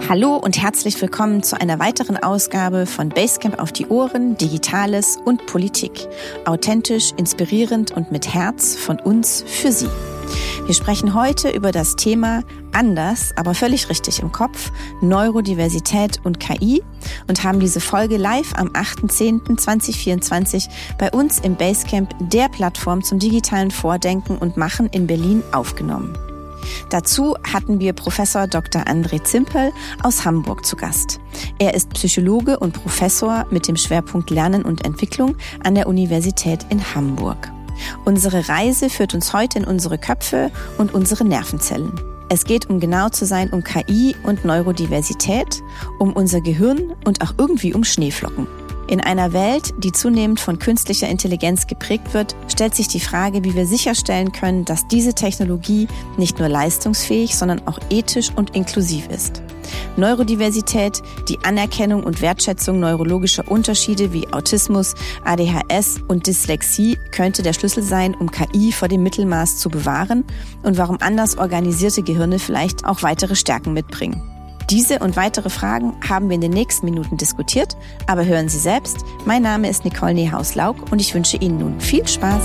Hallo und herzlich willkommen zu einer weiteren Ausgabe von Basecamp auf die Ohren, Digitales und Politik. Authentisch, inspirierend und mit Herz von uns für Sie. Wir sprechen heute über das Thema anders, aber völlig richtig im Kopf, Neurodiversität und KI und haben diese Folge live am 8.10.2024 bei uns im Basecamp, der Plattform zum digitalen Vordenken und Machen in Berlin, aufgenommen. Dazu hatten wir Professor Dr. André Zimpel aus Hamburg zu Gast. Er ist Psychologe und Professor mit dem Schwerpunkt Lernen und Entwicklung an der Universität in Hamburg. Unsere Reise führt uns heute in unsere Köpfe und unsere Nervenzellen. Es geht, um genau zu sein, um KI und Neurodiversität, um unser Gehirn und auch irgendwie um Schneeflocken. In einer Welt, die zunehmend von künstlicher Intelligenz geprägt wird, stellt sich die Frage, wie wir sicherstellen können, dass diese Technologie nicht nur leistungsfähig, sondern auch ethisch und inklusiv ist. Neurodiversität, die Anerkennung und Wertschätzung neurologischer Unterschiede wie Autismus, ADHS und Dyslexie könnte der Schlüssel sein, um KI vor dem Mittelmaß zu bewahren und warum anders organisierte Gehirne vielleicht auch weitere Stärken mitbringen. Diese und weitere Fragen haben wir in den nächsten Minuten diskutiert, aber hören Sie selbst. Mein Name ist Nicole Nehaus-Lauk und ich wünsche Ihnen nun viel Spaß.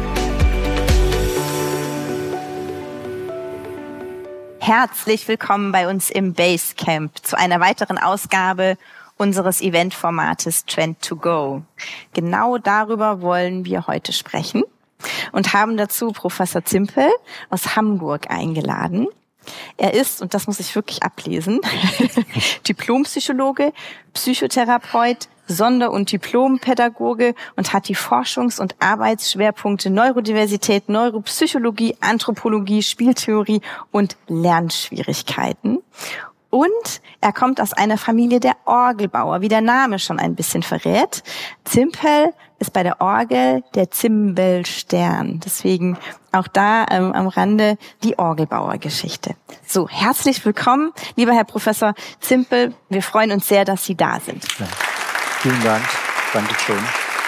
Herzlich willkommen bei uns im Basecamp zu einer weiteren Ausgabe unseres Eventformates Trend to Go. Genau darüber wollen wir heute sprechen und haben dazu Professor Zimpel aus Hamburg eingeladen. Er ist, und das muss ich wirklich ablesen, Diplompsychologe, Psychotherapeut, Sonder- und Diplompädagoge und hat die Forschungs- und Arbeitsschwerpunkte Neurodiversität, Neuropsychologie, Anthropologie, Spieltheorie und Lernschwierigkeiten. Und er kommt aus einer Familie der Orgelbauer, wie der Name schon ein bisschen verrät. Zimpel ist bei der Orgel der Zimbelstern. Deswegen auch da am Rande die Orgelbauer-Geschichte. So, herzlich willkommen, lieber Herr Professor Zimpel. Wir freuen uns sehr, dass Sie da sind. Ja, vielen Dank. Dankeschön.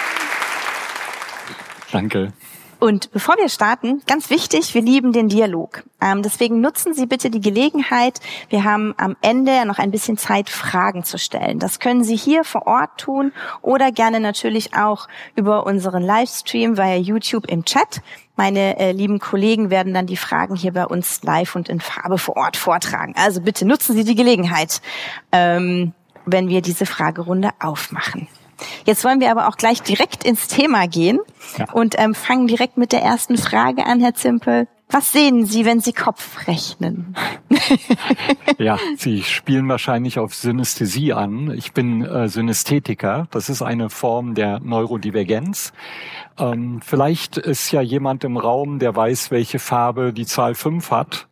Danke. Und bevor wir starten, ganz wichtig, wir lieben den Dialog. Deswegen nutzen Sie bitte die Gelegenheit. Wir haben am Ende noch ein bisschen Zeit, Fragen zu stellen. Das können Sie hier vor Ort tun oder gerne natürlich auch über unseren Livestream via YouTube im Chat. Meine lieben Kollegen werden dann die Fragen hier bei uns live und in Farbe vor Ort vortragen. Also bitte nutzen Sie die Gelegenheit, wenn wir diese Fragerunde aufmachen. Jetzt wollen wir aber auch gleich direkt ins Thema gehen und fangen direkt mit der ersten Frage an, Herr Zimpel. Was sehen Sie, wenn Sie Kopf rechnen? Ja, Sie spielen wahrscheinlich auf Synästhesie an. Ich bin Synästhetiker. Das ist eine Form der Neurodivergenz. Vielleicht ist ja jemand im Raum, der weiß, welche Farbe die Zahl 5 hat.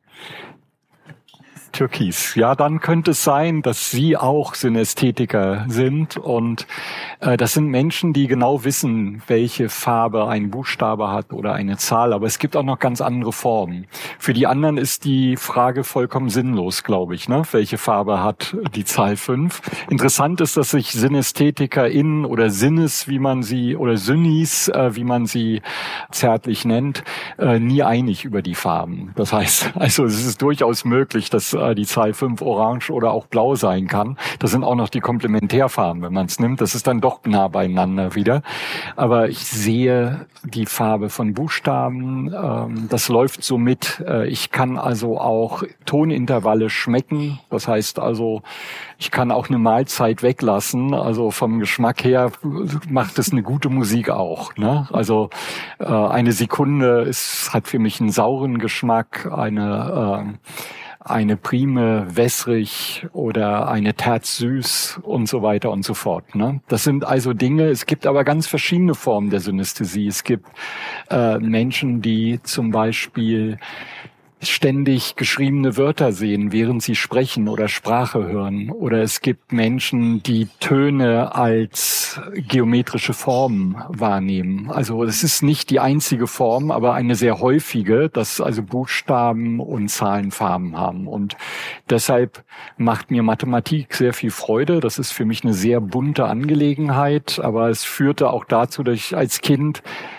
Türkis. Ja, dann könnte es sein, dass Sie auch Synästhetiker sind und das sind Menschen, die genau wissen, welche Farbe ein Buchstabe hat oder eine Zahl, aber es gibt auch noch ganz andere Formen. Für die anderen ist die Frage vollkommen sinnlos, glaube ich, ne? Welche Farbe hat die Zahl 5? Interessant ist, dass sich SynästhetikerInnen oder Sinnes, wie man sie, oder Synnis, wie man sie zärtlich nennt, nie einig über die Farben. Das heißt, also es ist durchaus möglich, dass die Zahl 5 orange oder auch blau sein kann. Das sind auch noch die Komplementärfarben, wenn man es nimmt. Das ist dann doch nah beieinander wieder. Aber ich sehe die Farbe von Buchstaben. Das läuft so mit. Ich kann also auch Tonintervalle schmecken. Das heißt also, ich kann auch eine Mahlzeit weglassen. Also vom Geschmack her macht es eine gute Musik auch, ne? Also eine Sekunde hat für mich einen sauren Geschmack, eine Prime wässrig oder eine Terz süß und so weiter und so fort, ne? Das sind also Dinge, es gibt aber ganz verschiedene Formen der Synästhesie. Es gibt Menschen, die zum Beispiel ständig geschriebene Wörter sehen, während sie sprechen oder Sprache hören. Oder es gibt Menschen, die Töne als geometrische Formen wahrnehmen. Also es ist nicht die einzige Form, aber eine sehr häufige, dass also Buchstaben und Zahlen Farben haben. Und deshalb macht mir Mathematik sehr viel Freude. Das ist für mich eine sehr bunte Angelegenheit, aber es führte auch dazu, dass ich als Kind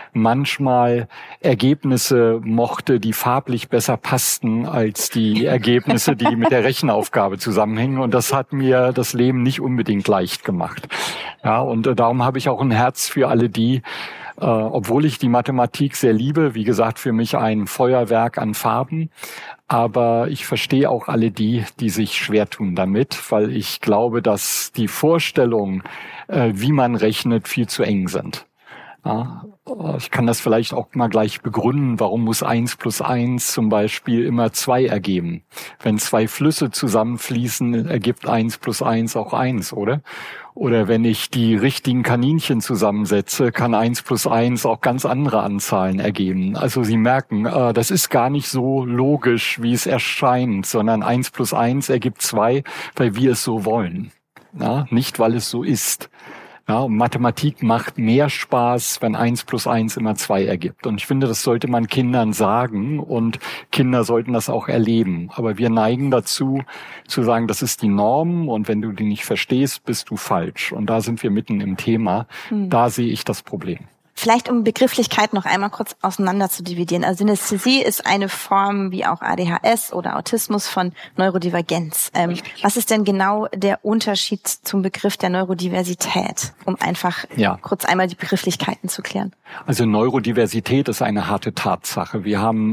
manchmal Ergebnisse mochte, die farblich besser passten als die Ergebnisse, die mit der Rechenaufgabe zusammenhängen. Und das hat mir das Leben nicht unbedingt leicht gemacht. Ja, und darum habe ich auch ein Herz für alle die, obwohl ich die Mathematik sehr liebe, wie gesagt, für mich ein Feuerwerk an Farben. Aber ich verstehe auch alle die, die sich schwer tun damit, weil ich glaube, dass die Vorstellungen, wie man rechnet, viel zu eng sind. Ja, ich kann das vielleicht auch mal gleich begründen, warum muss 1 plus 1 zum Beispiel immer 2 ergeben. Wenn 2 Flüsse zusammenfließen, ergibt 1 plus 1 auch 1, oder? Oder wenn ich die richtigen Kaninchen zusammensetze, kann 1 plus 1 auch ganz andere Anzahlen ergeben. Also Sie merken, das ist gar nicht so logisch, wie es erscheint, sondern 1 plus 1 ergibt 2, weil wir es so wollen. Ja, nicht, weil es so ist. Ja, und Mathematik macht mehr Spaß, wenn 1 plus 1 immer 2 ergibt. Und ich finde, das sollte man Kindern sagen und Kinder sollten das auch erleben. Aber wir neigen dazu, zu sagen, das ist die Norm und wenn du die nicht verstehst, bist du falsch. Und da sind wir mitten im Thema. Da sehe ich das Problem. Vielleicht um Begrifflichkeit noch einmal kurz auseinander zu dividieren. Also Synästhesie ist eine Form wie auch ADHS oder Autismus von Neurodivergenz. Was ist denn genau der Unterschied zum Begriff der Neurodiversität, um einfach kurz einmal die Begrifflichkeiten zu klären? Also Neurodiversität ist eine harte Tatsache. Wir haben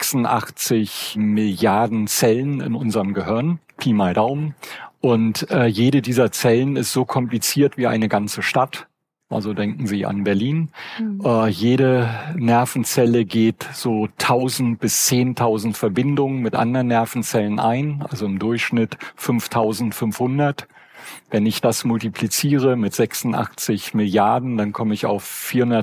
86 Milliarden Zellen in unserem Gehirn, Pi mal Daumen. Und jede dieser Zellen ist so kompliziert wie eine ganze Stadt. Also denken Sie an Berlin. Jede Nervenzelle geht so 1000 bis 10.000 Verbindungen mit anderen Nervenzellen ein, also im Durchschnitt 5.500. Wenn ich das multipliziere mit 86 Milliarden, dann komme ich auf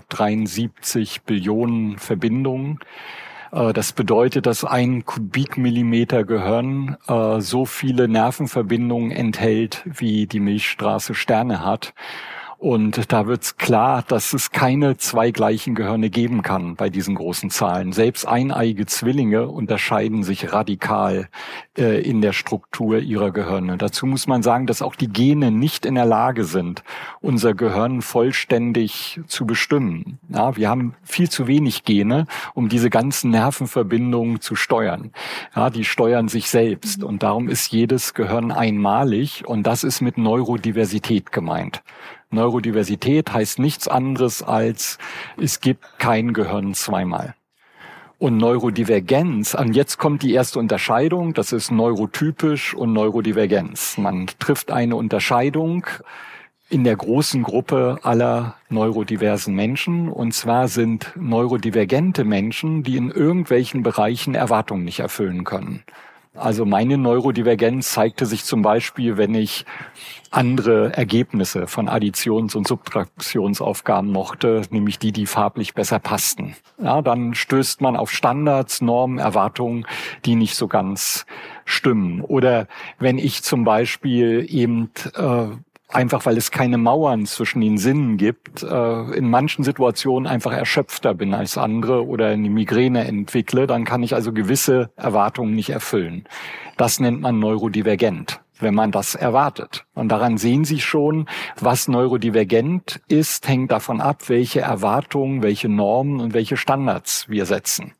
473 Billionen Verbindungen. Das bedeutet, dass ein Kubikmillimeter Gehirn so viele Nervenverbindungen enthält, wie die Milchstraße Sterne hat. Und da wird's klar, dass es keine 2 gleichen Gehirne geben kann bei diesen großen Zahlen. Selbst eineiige Zwillinge unterscheiden sich radikal in der Struktur ihrer Gehirne. Dazu muss man sagen, dass auch die Gene nicht in der Lage sind, unser Gehirn vollständig zu bestimmen. Ja, wir haben viel zu wenig Gene, um diese ganzen Nervenverbindungen zu steuern. Ja, die steuern sich selbst. Und darum ist jedes Gehirn einmalig. Und das ist mit Neurodiversität gemeint. Neurodiversität heißt nichts anderes als, es gibt kein Gehirn zweimal. Und Neurodivergenz, und jetzt kommt die erste Unterscheidung, das ist neurotypisch und Neurodivergenz. Man trifft eine Unterscheidung in der großen Gruppe aller neurodiversen Menschen. Und zwar sind neurodivergente Menschen, die in irgendwelchen Bereichen Erwartungen nicht erfüllen können. Also meine Neurodivergenz zeigte sich zum Beispiel, wenn ich andere Ergebnisse von Additions- und Subtraktionsaufgaben mochte, nämlich die farblich besser passten. Ja, dann stößt man auf Standards, Normen, Erwartungen, die nicht so ganz stimmen. Oder wenn ich zum Beispiel eben einfach weil es keine Mauern zwischen den Sinnen gibt, in manchen Situationen einfach erschöpfter bin als andere oder eine Migräne entwickle, dann kann ich also gewisse Erwartungen nicht erfüllen. Das nennt man neurodivergent, wenn man das erwartet. Und daran sehen Sie schon, was neurodivergent ist, hängt davon ab, welche Erwartungen, welche Normen und welche Standards wir setzen.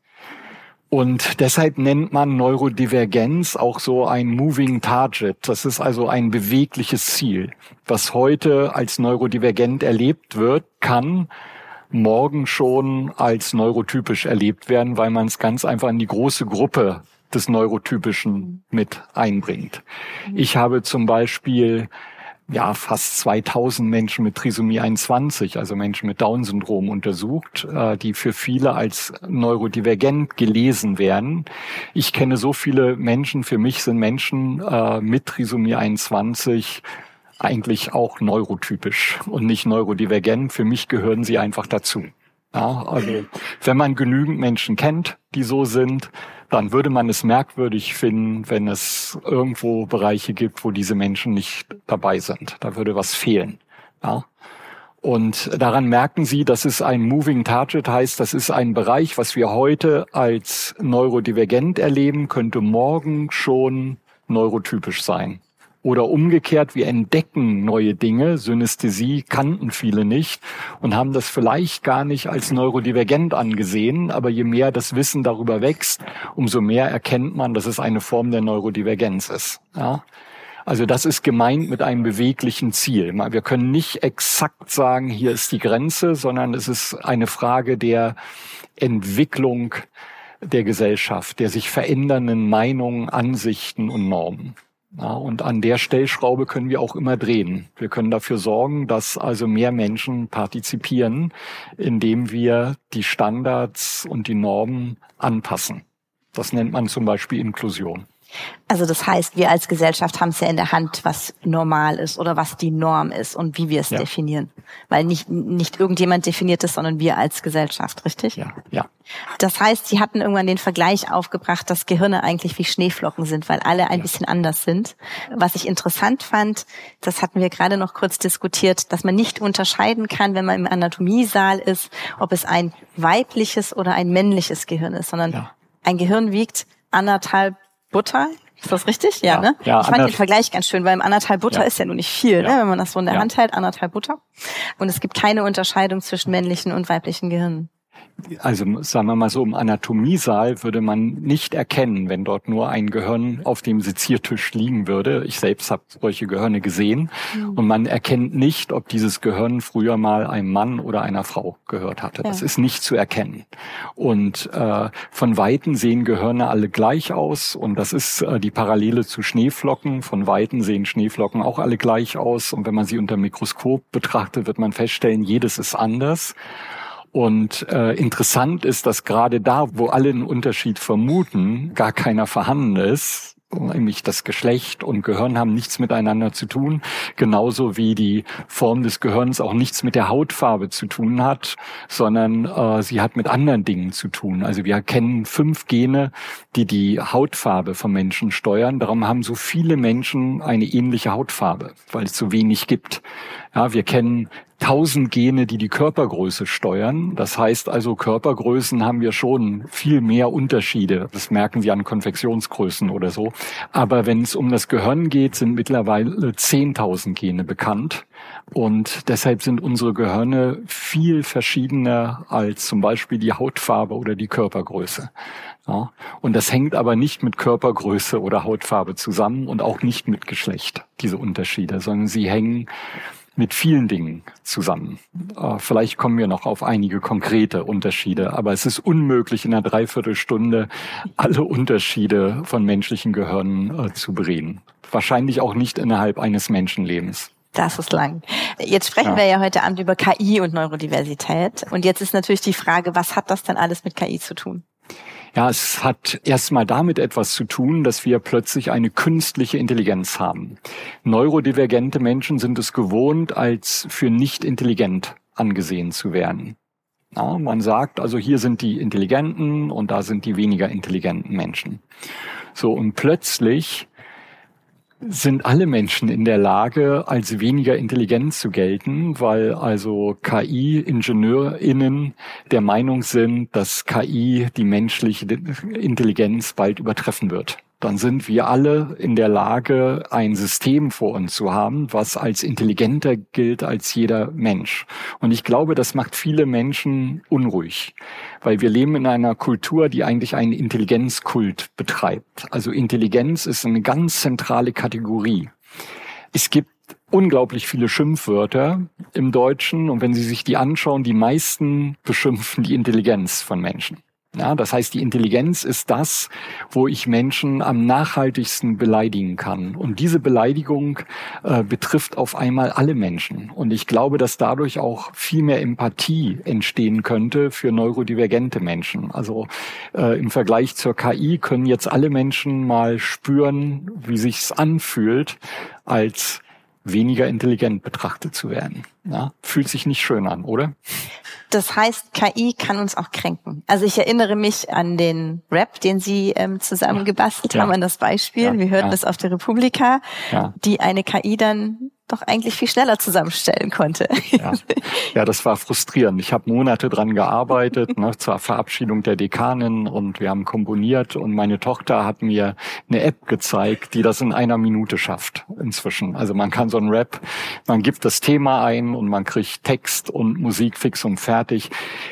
Und deshalb nennt man Neurodivergenz auch so ein Moving Target. Das ist also ein bewegliches Ziel. Was heute als neurodivergent erlebt wird, kann morgen schon als neurotypisch erlebt werden, weil man es ganz einfach in die große Gruppe des Neurotypischen mit einbringt. Ich habe zum Beispiel fast 2000 Menschen mit Trisomie 21, also Menschen mit Down-Syndrom untersucht, die für viele als neurodivergent gelesen werden. Ich kenne so viele Menschen, für mich sind Menschen mit Trisomie 21 eigentlich auch neurotypisch und nicht neurodivergent. Für mich gehören sie einfach dazu. Ja, also wenn man genügend Menschen kennt, die so sind, dann würde man es merkwürdig finden, wenn es irgendwo Bereiche gibt, wo diese Menschen nicht dabei sind. Da würde was fehlen. Ja. Und daran merken Sie, dass es ein Moving Target heißt, das ist ein Bereich, was wir heute als neurodivergent erleben, könnte morgen schon neurotypisch sein. Oder umgekehrt, wir entdecken neue Dinge, Synästhesie kannten viele nicht und haben das vielleicht gar nicht als neurodivergent angesehen, aber je mehr das Wissen darüber wächst, umso mehr erkennt man, dass es eine Form der Neurodivergenz ist. Ja? Also das ist gemeint mit einem beweglichen Ziel. Wir können nicht exakt sagen, hier ist die Grenze, sondern es ist eine Frage der Entwicklung der Gesellschaft, der sich verändernden Meinungen, Ansichten und Normen. Ja, und an der Stellschraube können wir auch immer drehen. Wir können dafür sorgen, dass also mehr Menschen partizipieren, indem wir die Standards und die Normen anpassen. Das nennt man zum Beispiel Inklusion. Also das heißt, wir als Gesellschaft haben es ja in der Hand, was normal ist oder was die Norm ist und wie wir es definieren. Weil nicht irgendjemand definiert es, sondern wir als Gesellschaft, richtig? Ja. Das heißt, Sie hatten irgendwann den Vergleich aufgebracht, dass Gehirne eigentlich wie Schneeflocken sind, weil alle ein bisschen anders sind. Was ich interessant fand, das hatten wir gerade noch kurz diskutiert, dass man nicht unterscheiden kann, wenn man im Anatomiesaal ist, ob es ein weibliches oder ein männliches Gehirn ist, sondern ein Gehirn wiegt 1,5 Butter. Ist das richtig? Ja, ne? Ja, ich fand den Vergleich ganz schön, weil im 1,5 Butter ist ja nur nicht viel, ne? Wenn man das so in der Hand hält, 1,5 Butter. Und es gibt keine Unterscheidung zwischen männlichen und weiblichen Gehirnen. Also sagen wir mal so, im Anatomiesaal würde man nicht erkennen, wenn dort nur ein Gehirn auf dem Seziertisch liegen würde. Ich selbst habe solche Gehirne gesehen. Und man erkennt nicht, ob dieses Gehirn früher mal einem Mann oder einer Frau gehört hatte. Das ist nicht zu erkennen. Und von Weitem sehen Gehirne alle gleich aus. Und das ist die Parallele zu Schneeflocken. Von Weitem sehen Schneeflocken auch alle gleich aus. Und wenn man sie unter dem Mikroskop betrachtet, wird man feststellen, jedes ist anders. Und interessant ist, dass gerade da, wo alle einen Unterschied vermuten, gar keiner vorhanden ist. Nämlich das Geschlecht und Gehirn haben nichts miteinander zu tun, genauso wie die Form des Gehirns auch nichts mit der Hautfarbe zu tun hat, sondern sie hat mit anderen Dingen zu tun. Also wir kennen 5 Gene, die die Hautfarbe vom Menschen steuern. Darum haben so viele Menschen eine ähnliche Hautfarbe, weil es so wenig gibt. Ja, wir kennen 1000 Gene, die die Körpergröße steuern. Das heißt also, Körpergrößen haben wir schon viel mehr Unterschiede. Das merken Sie an Konfektionsgrößen oder so. Aber wenn es um das Gehirn geht, sind mittlerweile 10.000 Gene bekannt. Und deshalb sind unsere Gehirne viel verschiedener als zum Beispiel die Hautfarbe oder die Körpergröße. Ja, und das hängt aber nicht mit Körpergröße oder Hautfarbe zusammen und auch nicht mit Geschlecht, diese Unterschiede, sondern sie hängen mit vielen Dingen zusammen. Vielleicht kommen wir noch auf einige konkrete Unterschiede, aber es ist unmöglich, in einer Dreiviertelstunde alle Unterschiede von menschlichen Gehirnen zu bereden. Wahrscheinlich auch nicht innerhalb eines Menschenlebens. Das ist lang. Jetzt sprechen wir ja heute Abend über KI und Neurodiversität. Und jetzt ist natürlich die Frage, was hat das denn alles mit KI zu tun? Ja, es hat erstmal damit etwas zu tun, dass wir plötzlich eine künstliche Intelligenz haben. Neurodivergente Menschen sind es gewohnt, als für nicht intelligent angesehen zu werden. Ja, man sagt, also hier sind die intelligenten und da sind die weniger intelligenten Menschen. So, und plötzlich sind alle Menschen in der Lage, als weniger intelligent zu gelten, weil also KI-IngenieurInnen der Meinung sind, dass KI die menschliche Intelligenz bald übertreffen wird. Dann sind wir alle in der Lage, ein System vor uns zu haben, was als intelligenter gilt als jeder Mensch. Und ich glaube, das macht viele Menschen unruhig, weil wir leben in einer Kultur, die eigentlich einen Intelligenzkult betreibt. Also Intelligenz ist eine ganz zentrale Kategorie. Es gibt unglaublich viele Schimpfwörter im Deutschen und wenn Sie sich die anschauen, die meisten beschimpfen die Intelligenz von Menschen. Ja, das heißt, die Intelligenz ist das, wo ich Menschen am nachhaltigsten beleidigen kann. Und diese Beleidigung betrifft auf einmal alle Menschen. Und ich glaube, dass dadurch auch viel mehr Empathie entstehen könnte für neurodivergente Menschen. Also im Vergleich zur KI können jetzt alle Menschen mal spüren, wie sich's anfühlt, als weniger intelligent betrachtet zu werden. Ja, fühlt sich nicht schön an, oder? Das heißt, KI kann uns auch kränken. Also ich erinnere mich an den Rap, den Sie zusammengebastelt haben, an das Beispiel. Wir hörten das auf der Republika, die eine KI dann doch eigentlich viel schneller zusammenstellen konnte. Ja, das war frustrierend. Ich habe Monate dran gearbeitet, zur Verabschiedung der Dekanin, und wir haben komponiert, und meine Tochter hat mir eine App gezeigt, die das in 1 Minute schafft inzwischen. Also man kann so einen Rap, man gibt das Thema ein und man kriegt Text und Musik fix und fertig.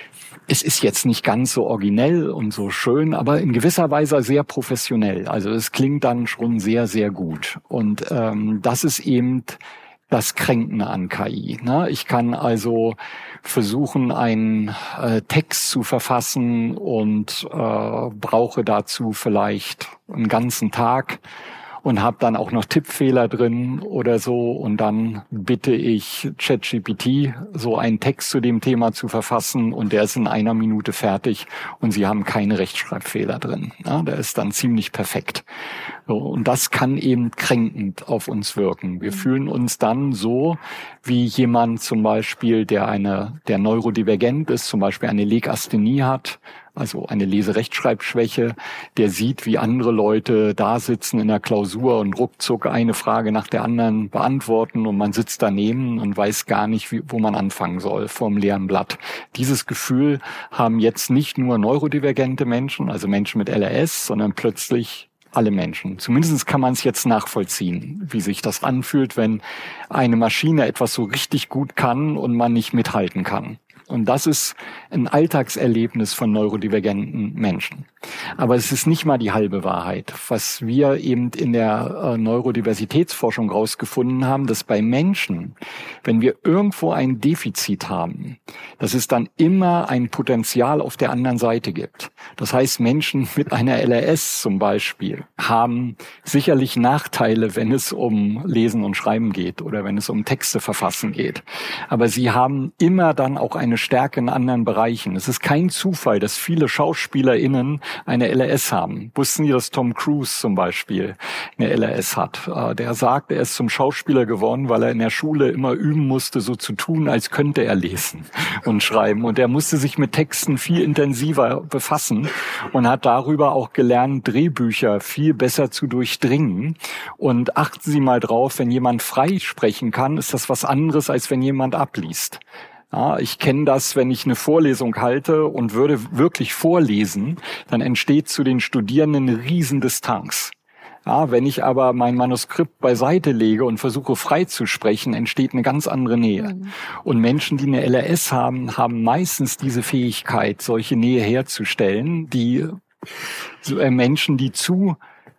Es ist jetzt nicht ganz so originell und so schön, aber in gewisser Weise sehr professionell. Also es klingt dann schon sehr, sehr gut. Und das ist eben das Kränkende an KI. Ich kann also versuchen, einen Text zu verfassen und brauche dazu vielleicht einen ganzen Tag und habe dann auch noch Tippfehler drin oder so, und dann bitte ich ChatGPT, so einen Text zu dem Thema zu verfassen, und der ist in 1 Minute fertig und Sie haben keine Rechtschreibfehler drin. Ja, der ist dann ziemlich perfekt. So, und das kann eben kränkend auf uns wirken. Wir fühlen uns dann so, wie jemand zum Beispiel, der neurodivergent ist, zum Beispiel eine Legasthenie hat, also eine Leserechtschreibschwäche, der sieht, wie andere Leute da sitzen in der Klausur und ruckzuck eine Frage nach der anderen beantworten, und man sitzt daneben und weiß gar nicht, wo man anfangen soll vorm leeren Blatt. Dieses Gefühl haben jetzt nicht nur neurodivergente Menschen, also Menschen mit LRS, sondern plötzlich alle Menschen. Zumindest kann man es jetzt nachvollziehen, wie sich das anfühlt, wenn eine Maschine etwas so richtig gut kann und man nicht mithalten kann. Und das ist ein Alltagserlebnis von neurodivergenten Menschen. Aber es ist nicht mal die halbe Wahrheit. Was wir eben in der Neurodiversitätsforschung rausgefunden haben, dass bei Menschen, wenn wir irgendwo ein Defizit haben, dass es dann immer ein Potenzial auf der anderen Seite gibt. Das heißt, Menschen mit einer LRS zum Beispiel haben sicherlich Nachteile, wenn es um Lesen und Schreiben geht oder wenn es um Texte verfassen geht. Aber sie haben immer dann auch eine Stärke in anderen Bereichen. Es ist kein Zufall, dass viele SchauspielerInnen eine LRS haben. Wussten Sie, dass Tom Cruise zum Beispiel eine LRS hat? Der sagt, er ist zum Schauspieler geworden, weil er in der Schule immer üben musste, so zu tun, als könnte er lesen und schreiben. Und er musste sich mit Texten viel intensiver befassen und hat darüber auch gelernt, Drehbücher viel besser zu durchdringen. Und achten Sie mal drauf, wenn jemand frei sprechen kann, ist das was anderes, als wenn jemand abliest. Ja, ich kenne das, wenn ich eine Vorlesung halte und würde wirklich vorlesen, dann entsteht zu den Studierenden eine Riesendistanz. Ja, wenn ich aber mein Manuskript beiseite lege und versuche frei zu sprechen, entsteht eine ganz andere Nähe. Und Menschen, die eine LRS haben, haben meistens diese Fähigkeit, solche Nähe herzustellen, die Menschen, die zu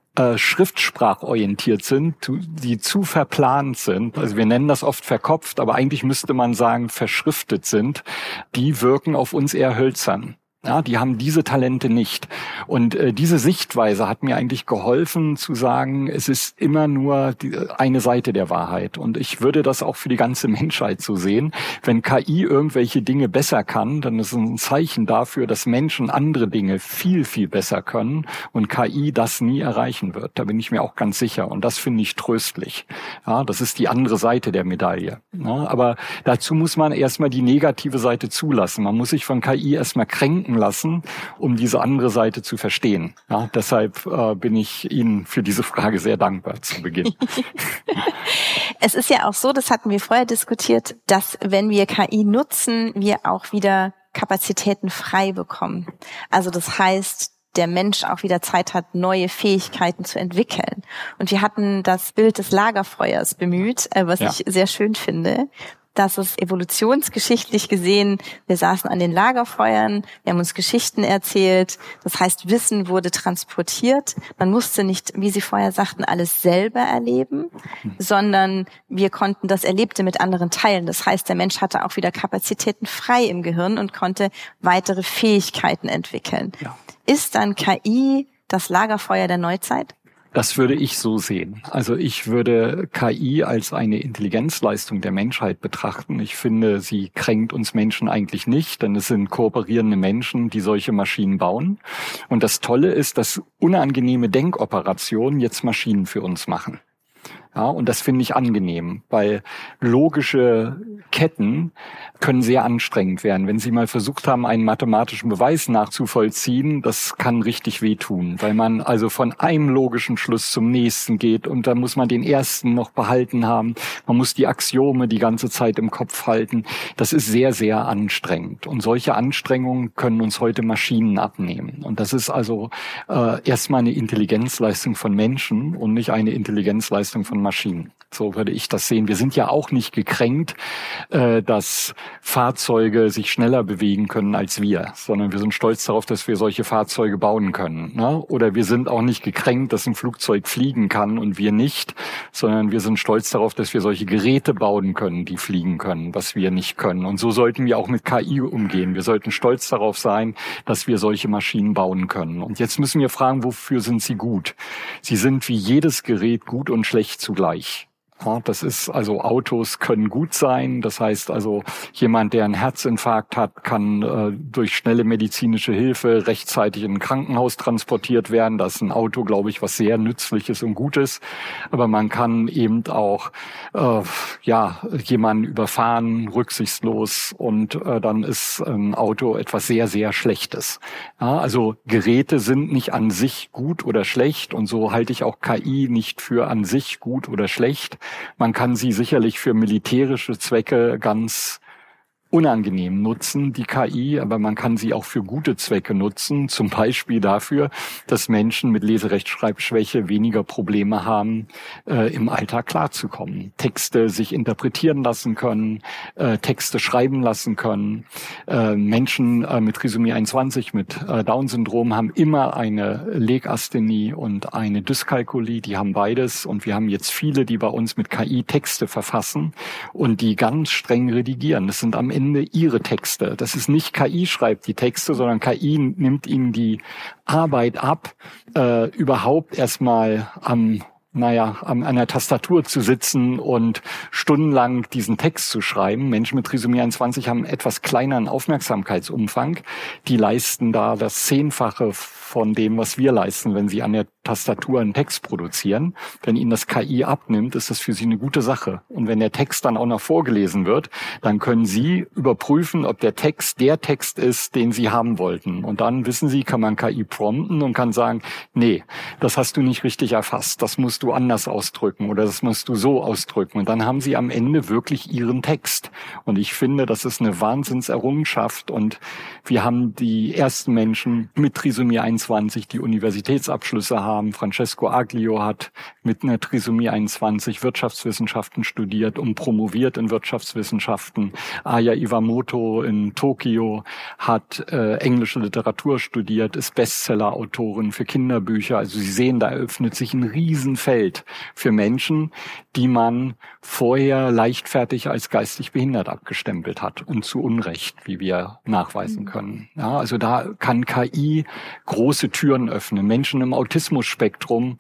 schriftsprachorientiert sind, die zu verplant sind, also wir nennen das oft verkopft, aber eigentlich müsste man sagen verschriftet sind, die wirken auf uns eher hölzern. Ja, die haben diese Talente nicht. Und diese Sichtweise hat mir eigentlich geholfen zu sagen, es ist immer nur eine Seite der Wahrheit. Und ich würde das auch für die ganze Menschheit so sehen. Wenn KI irgendwelche Dinge besser kann, dann ist es ein Zeichen dafür, dass Menschen andere Dinge viel, viel besser können und KI das nie erreichen wird. Da bin ich mir auch ganz sicher. Und das finde ich tröstlich. Ja, das ist die andere Seite der Medaille. Ja, aber dazu muss man erstmal die negative Seite zulassen. Man muss sich von KI erstmal kränken lassen, um diese andere Seite zu verstehen. Ja, deshalb bin ich Ihnen für diese Frage sehr dankbar zu Beginn. Es ist ja auch so, das hatten wir vorher diskutiert, dass wenn wir KI nutzen, wir auch wieder Kapazitäten frei bekommen. Also das heißt, der Mensch auch wieder Zeit hat, neue Fähigkeiten zu entwickeln. Und wir hatten das Bild des Lagerfeuers bemüht, was ich sehr schön finde. Dass es evolutionsgeschichtlich gesehen, wir saßen an den Lagerfeuern, wir haben uns Geschichten erzählt, das heißt, Wissen wurde transportiert. Man musste nicht, wie Sie vorher sagten, alles selber erleben, sondern wir konnten das Erlebte mit anderen teilen. Das heißt, der Mensch hatte auch wieder Kapazitäten frei im Gehirn und konnte weitere Fähigkeiten entwickeln. Ja. Ist dann KI das Lagerfeuer der Neuzeit? Das würde ich so sehen. Also ich würde KI als eine Intelligenzleistung der Menschheit betrachten. Ich finde, sie kränkt uns Menschen eigentlich nicht, denn es sind kooperierende Menschen, die solche Maschinen bauen. Und das Tolle ist, dass unangenehme Denkoperationen jetzt Maschinen für uns machen. Ja, und das finde ich angenehm, weil logische Ketten können sehr anstrengend werden. Wenn Sie mal versucht haben, einen mathematischen Beweis nachzuvollziehen, das kann richtig wehtun, weil man also von einem logischen Schluss zum nächsten geht und dann muss man den ersten noch behalten haben. Man muss die Axiome die ganze Zeit im Kopf halten. Das ist sehr, sehr anstrengend. Und solche Anstrengungen können uns heute Maschinen abnehmen. Und das ist also erstmal eine Intelligenzleistung von Menschen und nicht eine Intelligenzleistung von Maschinen. So würde ich das sehen. Wir sind ja auch nicht gekränkt, dass Fahrzeuge sich schneller bewegen können als wir, sondern wir sind stolz darauf, dass wir solche Fahrzeuge bauen können. Ne? Oder wir sind auch nicht gekränkt, dass ein Flugzeug fliegen kann und wir nicht, sondern wir sind stolz darauf, dass wir solche Geräte bauen können, die fliegen können, was wir nicht können. Und so sollten wir auch mit KI umgehen. Wir sollten stolz darauf sein, dass wir solche Maschinen bauen können. Und jetzt müssen wir fragen, wofür sind sie gut? Sie sind wie jedes Gerät gut und schlecht zugleich. Ja, das ist also, Autos können gut sein. Das heißt also, jemand, der einen Herzinfarkt hat, kann durch schnelle medizinische Hilfe rechtzeitig in ein Krankenhaus transportiert werden. Das ist ein Auto, glaube ich, was sehr Nützliches und Gutes. Aber man kann eben auch jemanden überfahren, rücksichtslos, und dann ist ein Auto etwas sehr, sehr Schlechtes. Ja, also Geräte sind nicht an sich gut oder schlecht, und so halte ich auch KI nicht für an sich gut oder schlecht. Man kann sie sicherlich für militärische Zwecke ganz unangenehm nutzen, die KI, aber man kann sie auch für gute Zwecke nutzen, zum Beispiel dafür, dass Menschen mit Leserechtschreibschwäche weniger Probleme haben, im Alltag klarzukommen, Texte sich interpretieren lassen können, Texte schreiben lassen können. Menschen mit Trisomie 21, mit Down-Syndrom haben immer eine Legasthenie und eine Dyskalkulie, die haben beides, und wir haben jetzt viele, die bei uns mit KI Texte verfassen und die ganz streng redigieren. Das sind am Ende ihre Texte. Das ist nicht KI schreibt die Texte, sondern KI nimmt ihnen die Arbeit ab, überhaupt erstmal an einer Tastatur zu sitzen und stundenlang diesen Text zu schreiben. Menschen mit Trisomie 21 haben einen etwas kleineren Aufmerksamkeitsumfang. Die leisten da das 10-fache von dem, was wir leisten, wenn sie an der Tastatur einen Text produzieren. Wenn ihnen das KI abnimmt, ist das für sie eine gute Sache. Und wenn der Text dann auch noch vorgelesen wird, dann können sie überprüfen, ob der Text ist, den sie haben wollten. Und dann, wissen Sie, kann man KI prompten und kann sagen, nee, das hast du nicht richtig erfasst, das musst du anders ausdrücken oder das musst du so ausdrücken. Und dann haben sie am Ende wirklich ihren Text. Und ich finde, das ist eine Wahnsinnserrungenschaft. Und wir haben die ersten Menschen mit Trisomie 21, die Universitätsabschlüsse haben. Francesco Aglio hat mit einer Trisomie 21 Wirtschaftswissenschaften studiert und promoviert in Wirtschaftswissenschaften. Aya Iwamoto in Tokio hat englische Literatur studiert, ist Bestseller-Autorin für Kinderbücher. Also Sie sehen, da eröffnet sich ein Riesenfeld für Menschen, die man vorher leichtfertig als geistig behindert abgestempelt hat, und zu Unrecht, wie wir nachweisen können. Ja, also da kann KI große Türen öffnen. Menschen im Autismus-Spektrum,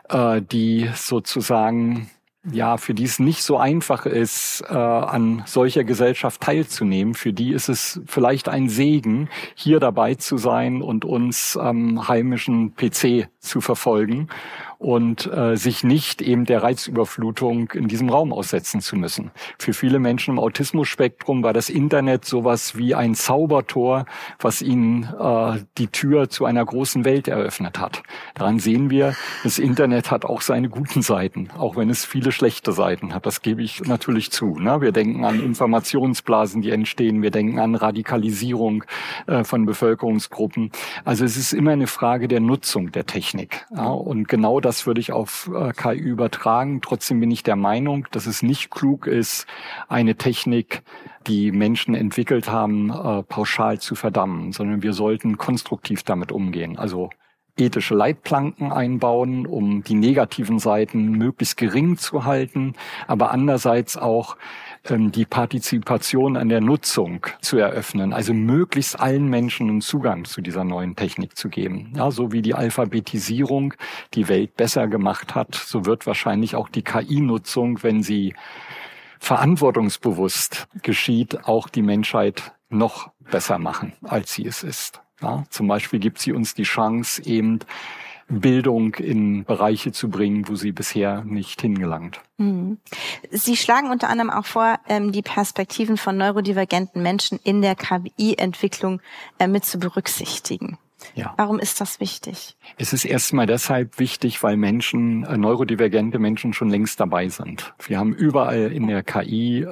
die sozusagen, für die es nicht so einfach ist, an solcher Gesellschaft teilzunehmen. Für die ist es vielleicht ein Segen, hier dabei zu sein und uns am heimischen PC zu verfolgen und sich nicht eben der Reizüberflutung in diesem Raum aussetzen zu müssen. Für viele Menschen im Autismus-Spektrum war das Internet sowas wie ein Zaubertor, was ihnen die Tür zu einer großen Welt eröffnet hat. Daran sehen wir, das Internet hat auch seine guten Seiten, auch wenn es viele schlechte Seiten hat. Das gebe ich natürlich zu. Ne? Wir denken an Informationsblasen, die entstehen. Wir denken an Radikalisierung von Bevölkerungsgruppen. Also es ist immer eine Frage der Nutzung der Technik. Ja? Und genau das würde ich auf KI übertragen. Trotzdem bin ich der Meinung, dass es nicht klug ist, eine Technik, die Menschen entwickelt haben, pauschal zu verdammen, sondern wir sollten konstruktiv damit umgehen. Also ethische Leitplanken einbauen, um die negativen Seiten möglichst gering zu halten, aber andererseits auch die Partizipation an der Nutzung zu eröffnen, also möglichst allen Menschen einen Zugang zu dieser neuen Technik zu geben. Ja, so wie die Alphabetisierung die Welt besser gemacht hat, so wird wahrscheinlich auch die KI-Nutzung, wenn sie verantwortungsbewusst geschieht, auch die Menschheit noch besser machen, als sie es ist. Ja, zum Beispiel gibt sie uns die Chance, eben Bildung in Bereiche zu bringen, wo sie bisher nicht hingelangt. Sie schlagen unter anderem auch vor, die Perspektiven von neurodivergenten Menschen in der KI-Entwicklung mit zu berücksichtigen. Ja. Warum ist das wichtig? Es ist erstmal deshalb wichtig, weil neurodivergente Menschen schon längst dabei sind. Wir haben überall in der KI,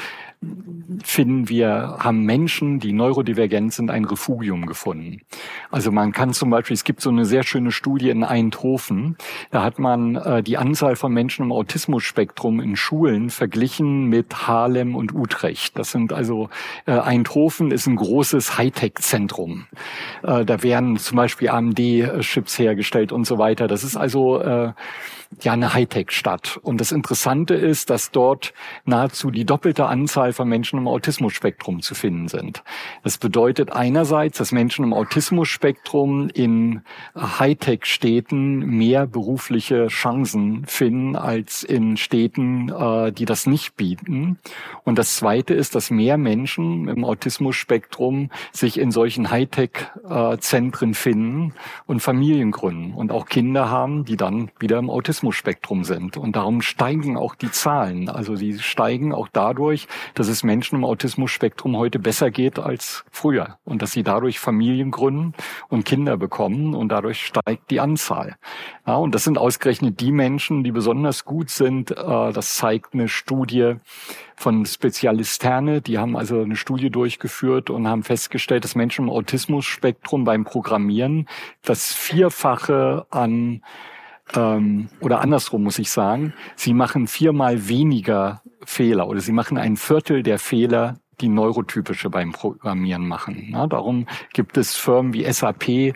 haben Menschen, die neurodivergent sind, ein Refugium gefunden. Also man kann zum Beispiel, es gibt so eine sehr schöne Studie in Eindhoven, da hat man die Anzahl von Menschen im Autismusspektrum in Schulen verglichen mit Haarlem und Utrecht. Das sind also, Eindhoven ist ein großes Hightech-Zentrum. Da werden zum Beispiel AMD-Chips hergestellt und so weiter. Das ist also eine Hightech-Stadt. Und das Interessante ist, dass dort nahezu die doppelte Anzahl von Menschen im Autismusspektrum zu finden sind. Das bedeutet einerseits, dass Menschen im Autismusspektrum in Hightech-Städten mehr berufliche Chancen finden als in Städten, die das nicht bieten. Und das Zweite ist, dass mehr Menschen im Autismusspektrum sich in solchen Hightech-Zentren finden und Familien gründen und auch Kinder haben, die dann wieder im Autismusspektrum sind. Und darum steigen auch die Zahlen. Also die steigen auch dadurch, dass es Menschen im Autismusspektrum heute besser geht als früher. Und dass sie dadurch Familien gründen und Kinder bekommen. Und dadurch steigt die Anzahl. Ja, und das sind ausgerechnet die Menschen, die besonders gut sind. Das zeigt eine Studie von Spezialisterne. Die haben also eine Studie durchgeführt und haben festgestellt, dass Menschen im Autismusspektrum beim Programmieren das Vierfache an oder andersrum muss ich sagen, sie machen 4-mal weniger Fehler oder sie machen ein Viertel der Fehler, die neurotypische beim Programmieren machen. Na, darum gibt es Firmen wie SAP,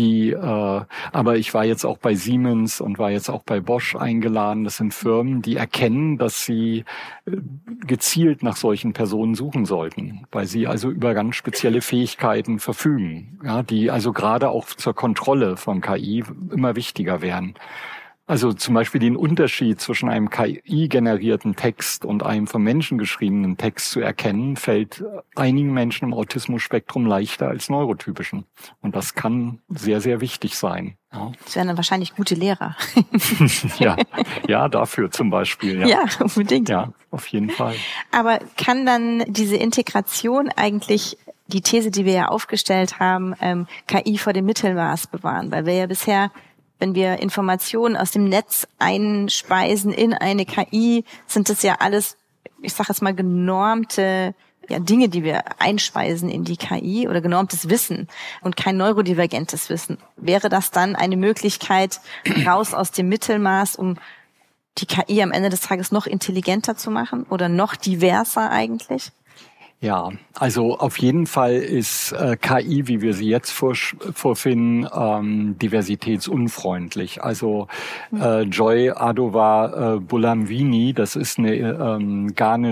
aber ich war jetzt auch bei Siemens und war jetzt auch bei Bosch eingeladen. Das sind Firmen, die erkennen, dass sie gezielt nach solchen Personen suchen sollten, weil sie also über ganz spezielle Fähigkeiten verfügen, ja, die also gerade auch zur Kontrolle von KI immer wichtiger werden. Also zum Beispiel den Unterschied zwischen einem KI-generierten Text und einem von Menschen geschriebenen Text zu erkennen, fällt einigen Menschen im Autismusspektrum leichter als neurotypischen. Und das kann sehr, sehr wichtig sein. Ja. Das wären dann wahrscheinlich gute Lehrer. Ja, dafür zum Beispiel. Ja. Ja, unbedingt. Ja, auf jeden Fall. Aber kann dann diese Integration eigentlich die These, die wir ja aufgestellt haben, KI vor dem Mittelmaß bewahren? Weil wir ja bisher, wenn wir Informationen aus dem Netz einspeisen in eine KI, sind das ja alles, ich sage jetzt mal, genormte Dinge, die wir einspeisen in die KI oder genormtes Wissen und kein neurodivergentes Wissen. Wäre das dann eine Möglichkeit raus aus dem Mittelmaß, um die KI am Ende des Tages noch intelligenter zu machen oder noch diverser eigentlich? Ja, also auf jeden Fall ist KI, wie wir sie jetzt vorfinden, diversitätsunfreundlich. Also Joy Adova-Bulamwini, das ist eine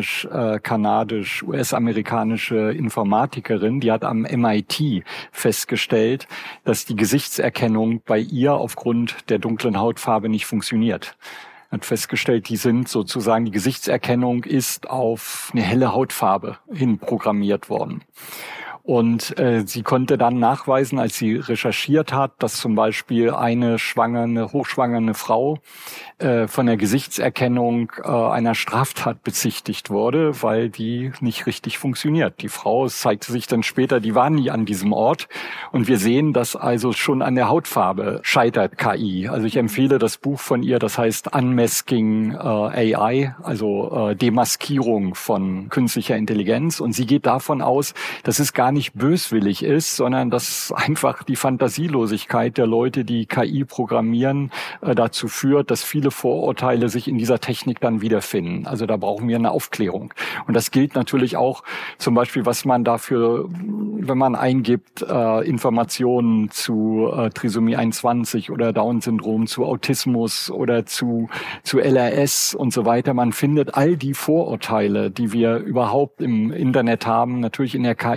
ghanisch-kanadisch-US-amerikanische Informatikerin, die hat am MIT festgestellt, dass die Gesichtserkennung bei ihr aufgrund der dunklen Hautfarbe nicht funktioniert. Hat festgestellt, die Gesichtserkennung ist auf eine helle Hautfarbe hin programmiert worden. Und sie konnte dann nachweisen, als sie recherchiert hat, dass zum Beispiel eine hochschwangere Frau von der Gesichtserkennung einer Straftat bezichtigt wurde, weil die nicht richtig funktioniert. Die Frau, es zeigte sich dann später, die war nie an diesem Ort. Und wir sehen, dass also schon an der Hautfarbe scheitert KI. Also ich empfehle das Buch von ihr, das heißt Unmasking AI, also Demaskierung von künstlicher Intelligenz. Und sie geht davon aus, dass es gar nicht böswillig ist, sondern dass einfach die Fantasielosigkeit der Leute, die KI programmieren, dazu führt, dass viele Vorurteile sich in dieser Technik dann wiederfinden. Also da brauchen wir eine Aufklärung. Und das gilt natürlich auch zum Beispiel, was man dafür, wenn man eingibt, Informationen zu Trisomie 21 oder Down-Syndrom, zu Autismus oder zu LRS und so weiter. Man findet all die Vorurteile, die wir überhaupt im Internet haben, natürlich in der KI wieder.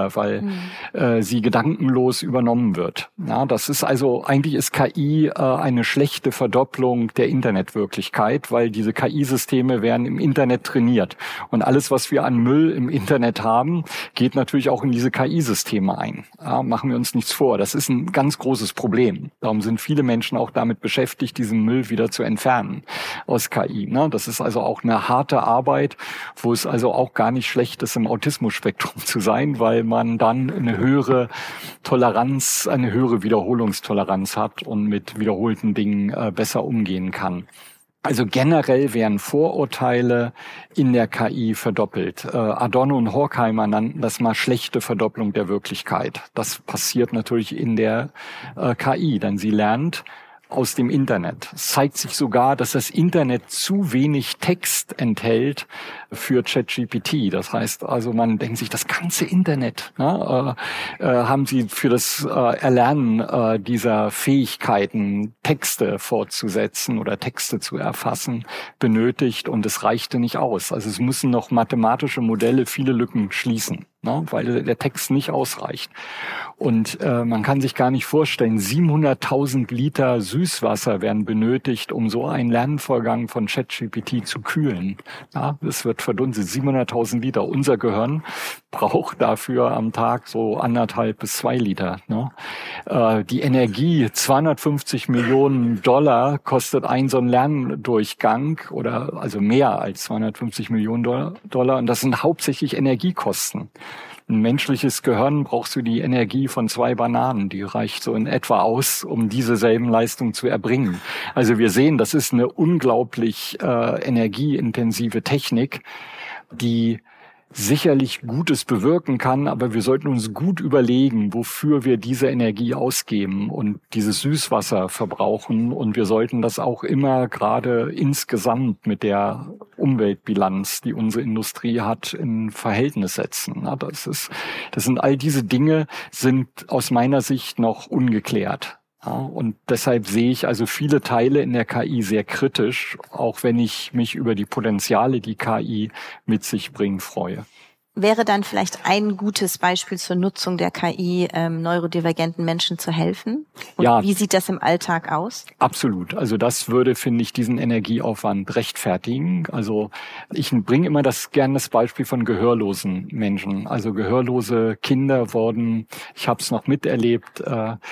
schwer, weil sie gedankenlos übernommen wird. Ja, das ist also, eigentlich ist KI eine schlechte Verdopplung der Internetwirklichkeit, weil diese KI-Systeme werden im Internet trainiert. Und alles, was wir an Müll im Internet haben, geht natürlich auch in diese KI-Systeme ein. Ja, machen wir uns nichts vor. Das ist ein ganz großes Problem. Darum sind viele Menschen auch damit beschäftigt, diesen Müll wieder zu entfernen aus KI. Ne? Das ist also auch eine harte Arbeit, wo es also auch gar nicht schlecht ist, im Autismus-Spektrum zu sein, weil man dann eine höhere Toleranz, eine höhere Wiederholungstoleranz hat und mit wiederholten Dingen besser umgehen kann. Also generell werden Vorurteile in der KI verdoppelt. Adorno und Horkheimer nannten das mal schlechte Verdopplung der Wirklichkeit. Das passiert natürlich in der KI, denn sie lernt aus dem Internet. Es zeigt sich sogar, dass das Internet zu wenig Text enthält für ChatGPT. Das heißt also, man denkt sich, das ganze Internet haben sie für das Erlernen dieser Fähigkeiten, Texte fortzusetzen oder Texte zu erfassen, benötigt, und es reichte nicht aus. Also es müssen noch mathematische Modelle viele Lücken schließen, weil der Text nicht ausreicht. Und man kann sich gar nicht vorstellen, 700.000 Liter Süßwasser werden benötigt, um so einen Lernvorgang von ChatGPT zu kühlen. Ja, das wird verdunsten, 700.000 Liter. Unser Gehirn braucht dafür am Tag so 1,5 bis 2 Liter. Ne? Die Energie, $250 Millionen kostet ein so ein Lerndurchgang, oder also mehr als $250 Millionen. Und das sind hauptsächlich Energiekosten. Ein menschliches Gehirn brauchst du die Energie von 2 Bananen. Die reicht so in etwa aus, um diese selben Leistungen zu erbringen. Also wir sehen, das ist eine unglaublich energieintensive Technik, die sicherlich Gutes bewirken kann, aber wir sollten uns gut überlegen, wofür wir diese Energie ausgeben und dieses Süßwasser verbrauchen, und wir sollten das auch immer gerade insgesamt mit der Umweltbilanz, die unsere Industrie hat, in Verhältnis setzen. Das sind all diese Dinge, sind aus meiner Sicht noch ungeklärt. Ja, und deshalb sehe ich also viele Teile in der KI sehr kritisch, auch wenn ich mich über die Potenziale, die KI mit sich bringt, freue. Wäre dann vielleicht ein gutes Beispiel zur Nutzung der KI, neurodivergenten Menschen zu helfen? Und ja, wie sieht das im Alltag aus? Absolut. Also das würde, finde ich, diesen Energieaufwand rechtfertigen. Also ich bringe immer gerne das Beispiel von gehörlosen Menschen. Also gehörlose Kinder wurden, ich habe es noch miterlebt,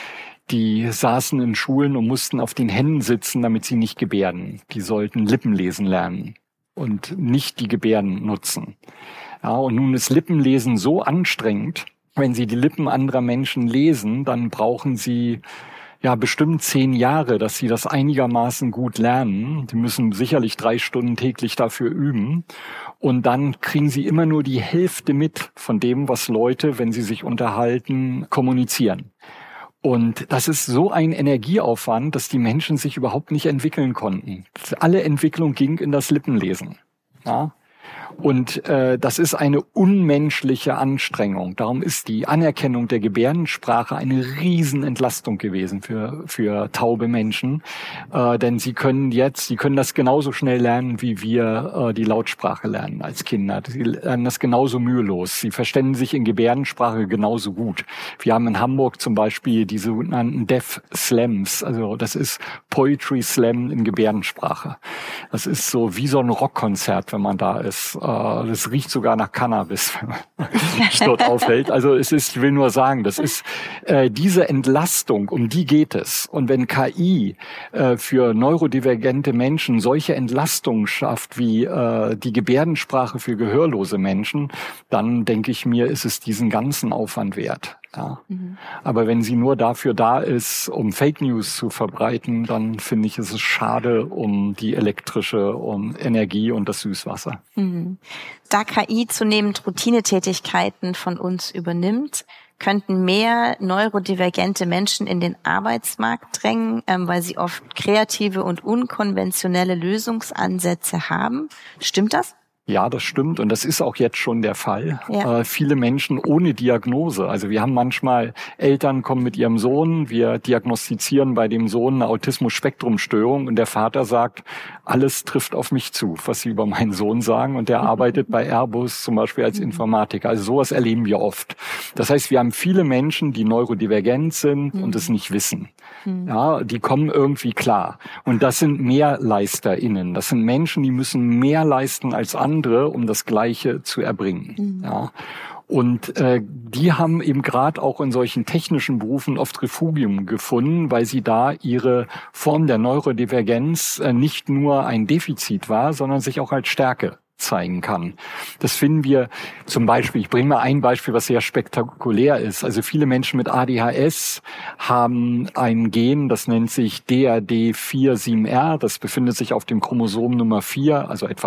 die saßen in Schulen und mussten auf den Händen sitzen, damit sie nicht gebärden. Die sollten Lippenlesen lernen und nicht die Gebärden nutzen. Ja, und nun ist Lippenlesen so anstrengend. Wenn sie die Lippen anderer Menschen lesen, dann brauchen sie bestimmt 10 Jahre, dass sie das einigermaßen gut lernen. Die müssen sicherlich 3 Stunden täglich dafür üben. Und dann kriegen sie immer nur die Hälfte mit von dem, was Leute, wenn sie sich unterhalten, kommunizieren. Und das ist so ein Energieaufwand, dass die Menschen sich überhaupt nicht entwickeln konnten. Alle Entwicklung ging in das Lippenlesen. Ja? Und das ist eine unmenschliche Anstrengung. Darum ist die Anerkennung der Gebärdensprache eine Riesenentlastung gewesen für taube Menschen, denn sie können das genauso schnell lernen, wie wir die Lautsprache lernen als Kinder. Sie lernen das genauso mühelos. Sie verständigen sich in Gebärdensprache genauso gut. Wir haben in Hamburg zum Beispiel die sogenannten Deaf Slams. Also das ist Poetry Slam in Gebärdensprache. Das ist so wie so ein Rockkonzert, wenn man da ist. Das riecht sogar nach Cannabis, wenn man sich dort aufhält. Also ich will nur sagen, das ist diese Entlastung, um die geht es. Und wenn KI für neurodivergente Menschen solche Entlastungen schafft, wie die Gebärdensprache für gehörlose Menschen, dann denke ich mir, ist es diesen ganzen Aufwand wert. Ja. Mhm. Aber wenn sie nur dafür da ist, um Fake News zu verbreiten, dann finde ich, ist es schade um die elektrische Energie und das Süßwasser. Mhm. Da KI zunehmend Routinetätigkeiten von uns übernimmt, könnten mehr neurodivergente Menschen in den Arbeitsmarkt drängen, weil sie oft kreative und unkonventionelle Lösungsansätze haben. Stimmt das? Ja, das stimmt und das ist auch jetzt schon der Fall. Ja. Viele Menschen ohne Diagnose. Also wir haben manchmal Eltern kommen mit ihrem Sohn, wir diagnostizieren bei dem Sohn eine Autismus-Spektrum-Störung und der Vater sagt, alles trifft auf mich zu, was Sie über meinen Sohn sagen und der arbeitet bei Airbus zum Beispiel als Informatiker. Also sowas erleben wir oft. Das heißt, wir haben viele Menschen, die neurodivergent sind und es nicht wissen. Ja, die kommen irgendwie klar. Und das sind MehrleisterInnen. Das sind Menschen, die müssen mehr leisten als andere, um das Gleiche zu erbringen. Ja. Und die haben eben gerade auch in solchen technischen Berufen oft Refugium gefunden, weil sie da ihre Form der Neurodivergenz nicht nur ein Defizit war, sondern sich auch als Stärke zeigen kann. Das finden wir zum Beispiel, ich bringe mal ein Beispiel, was sehr spektakulär ist. Also viele Menschen mit ADHS haben ein Gen, das nennt sich DRD47R, das befindet sich auf dem Chromosom Nummer 4, also etwa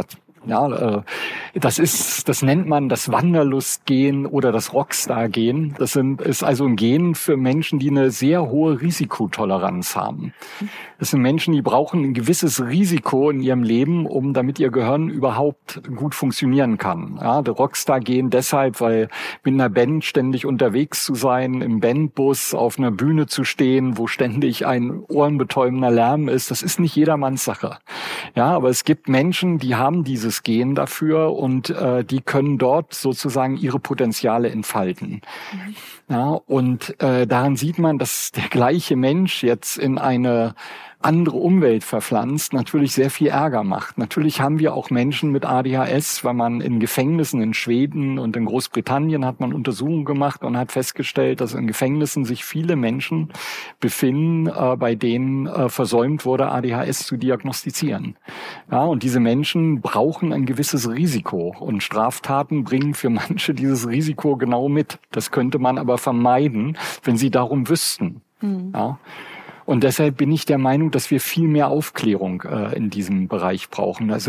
das nennt man das Wanderlustgen oder das Rockstar-Gen. Ist also ein Gen für Menschen, die eine sehr hohe Risikotoleranz haben. Das sind Menschen, die brauchen ein gewisses Risiko in ihrem Leben, damit ihr Gehirn überhaupt gut funktionieren kann. Ja, der Rockstar-Gen deshalb, weil mit einer Band ständig unterwegs zu sein, im Bandbus auf einer Bühne zu stehen, wo ständig ein ohrenbetäubender Lärm ist, das ist nicht jedermanns Sache. Ja, aber es gibt Menschen, die haben dieses Gen dafür und die können dort sozusagen ihre Potenziale entfalten. Ja, und daran sieht man, dass der gleiche Mensch jetzt in eine andere Umwelt verpflanzt, natürlich sehr viel Ärger macht. Natürlich haben wir auch Menschen mit ADHS, weil man in Gefängnissen in Schweden und in Großbritannien hat man Untersuchungen gemacht und hat festgestellt, dass in Gefängnissen sich viele Menschen befinden, bei denen versäumt wurde, ADHS zu diagnostizieren. Ja, und diese Menschen brauchen ein gewisses Risiko und Straftaten bringen für manche dieses Risiko genau mit. Das könnte man aber vermeiden, wenn sie darum wüssten. Ja. Und deshalb bin ich der Meinung, dass wir viel mehr Aufklärung in diesem Bereich brauchen. Also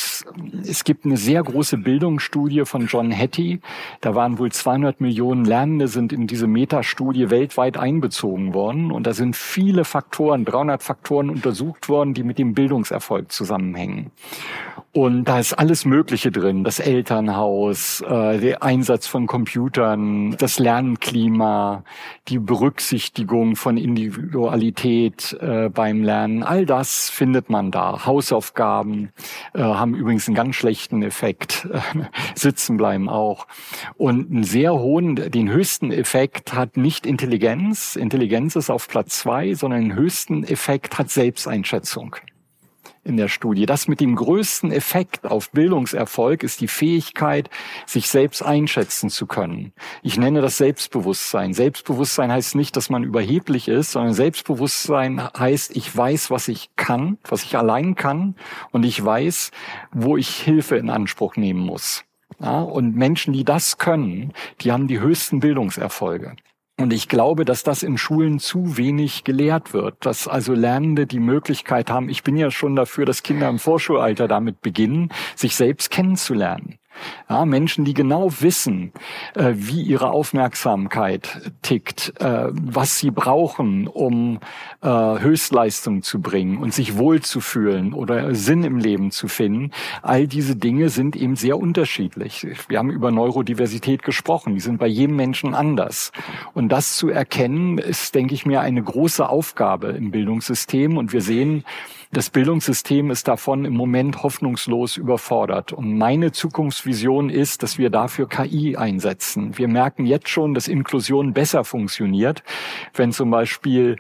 es gibt eine sehr große Bildungsstudie von John Hattie. Da waren wohl 200 Millionen Lernende sind in diese Metastudie weltweit einbezogen worden. Und da sind viele Faktoren, 300 Faktoren untersucht worden, die mit dem Bildungserfolg zusammenhängen. Und da ist alles Mögliche drin. Das Elternhaus, der Einsatz von Computern, das Lernklima, die Berücksichtigung von Individualität beim Lernen. All das findet man da. Hausaufgaben haben übrigens einen ganz schlechten Effekt. Sitzen bleiben auch. Und den höchsten Effekt hat nicht Intelligenz. Intelligenz ist auf Platz 2, sondern den höchsten Effekt hat Selbsteinschätzung. In der Studie. Das mit dem größten Effekt auf Bildungserfolg ist die Fähigkeit, sich selbst einschätzen zu können. Ich nenne das Selbstbewusstsein. Selbstbewusstsein heißt nicht, dass man überheblich ist, sondern Selbstbewusstsein heißt, ich weiß, was ich kann, was ich allein kann und ich weiß, wo ich Hilfe in Anspruch nehmen muss. Ja, und Menschen, die das können, die haben die höchsten Bildungserfolge. Und ich glaube, dass das in Schulen zu wenig gelehrt wird, dass also Lernende die Möglichkeit haben, ich bin ja schon dafür, dass Kinder im Vorschulalter damit beginnen, sich selbst kennenzulernen. Ja, Menschen, die genau wissen, wie ihre Aufmerksamkeit tickt, was sie brauchen, um Höchstleistung zu bringen und sich wohlzufühlen oder Sinn im Leben zu finden. All diese Dinge sind eben sehr unterschiedlich. Wir haben über Neurodiversität gesprochen. Die sind bei jedem Menschen anders. Und das zu erkennen, ist, denke ich mir, eine große Aufgabe im Bildungssystem. Und wir sehen, das Bildungssystem ist davon im Moment hoffnungslos überfordert. Und meine Zukunftsvision ist, dass wir dafür KI einsetzen. Wir merken jetzt schon, dass Inklusion besser funktioniert, wenn zum Beispiel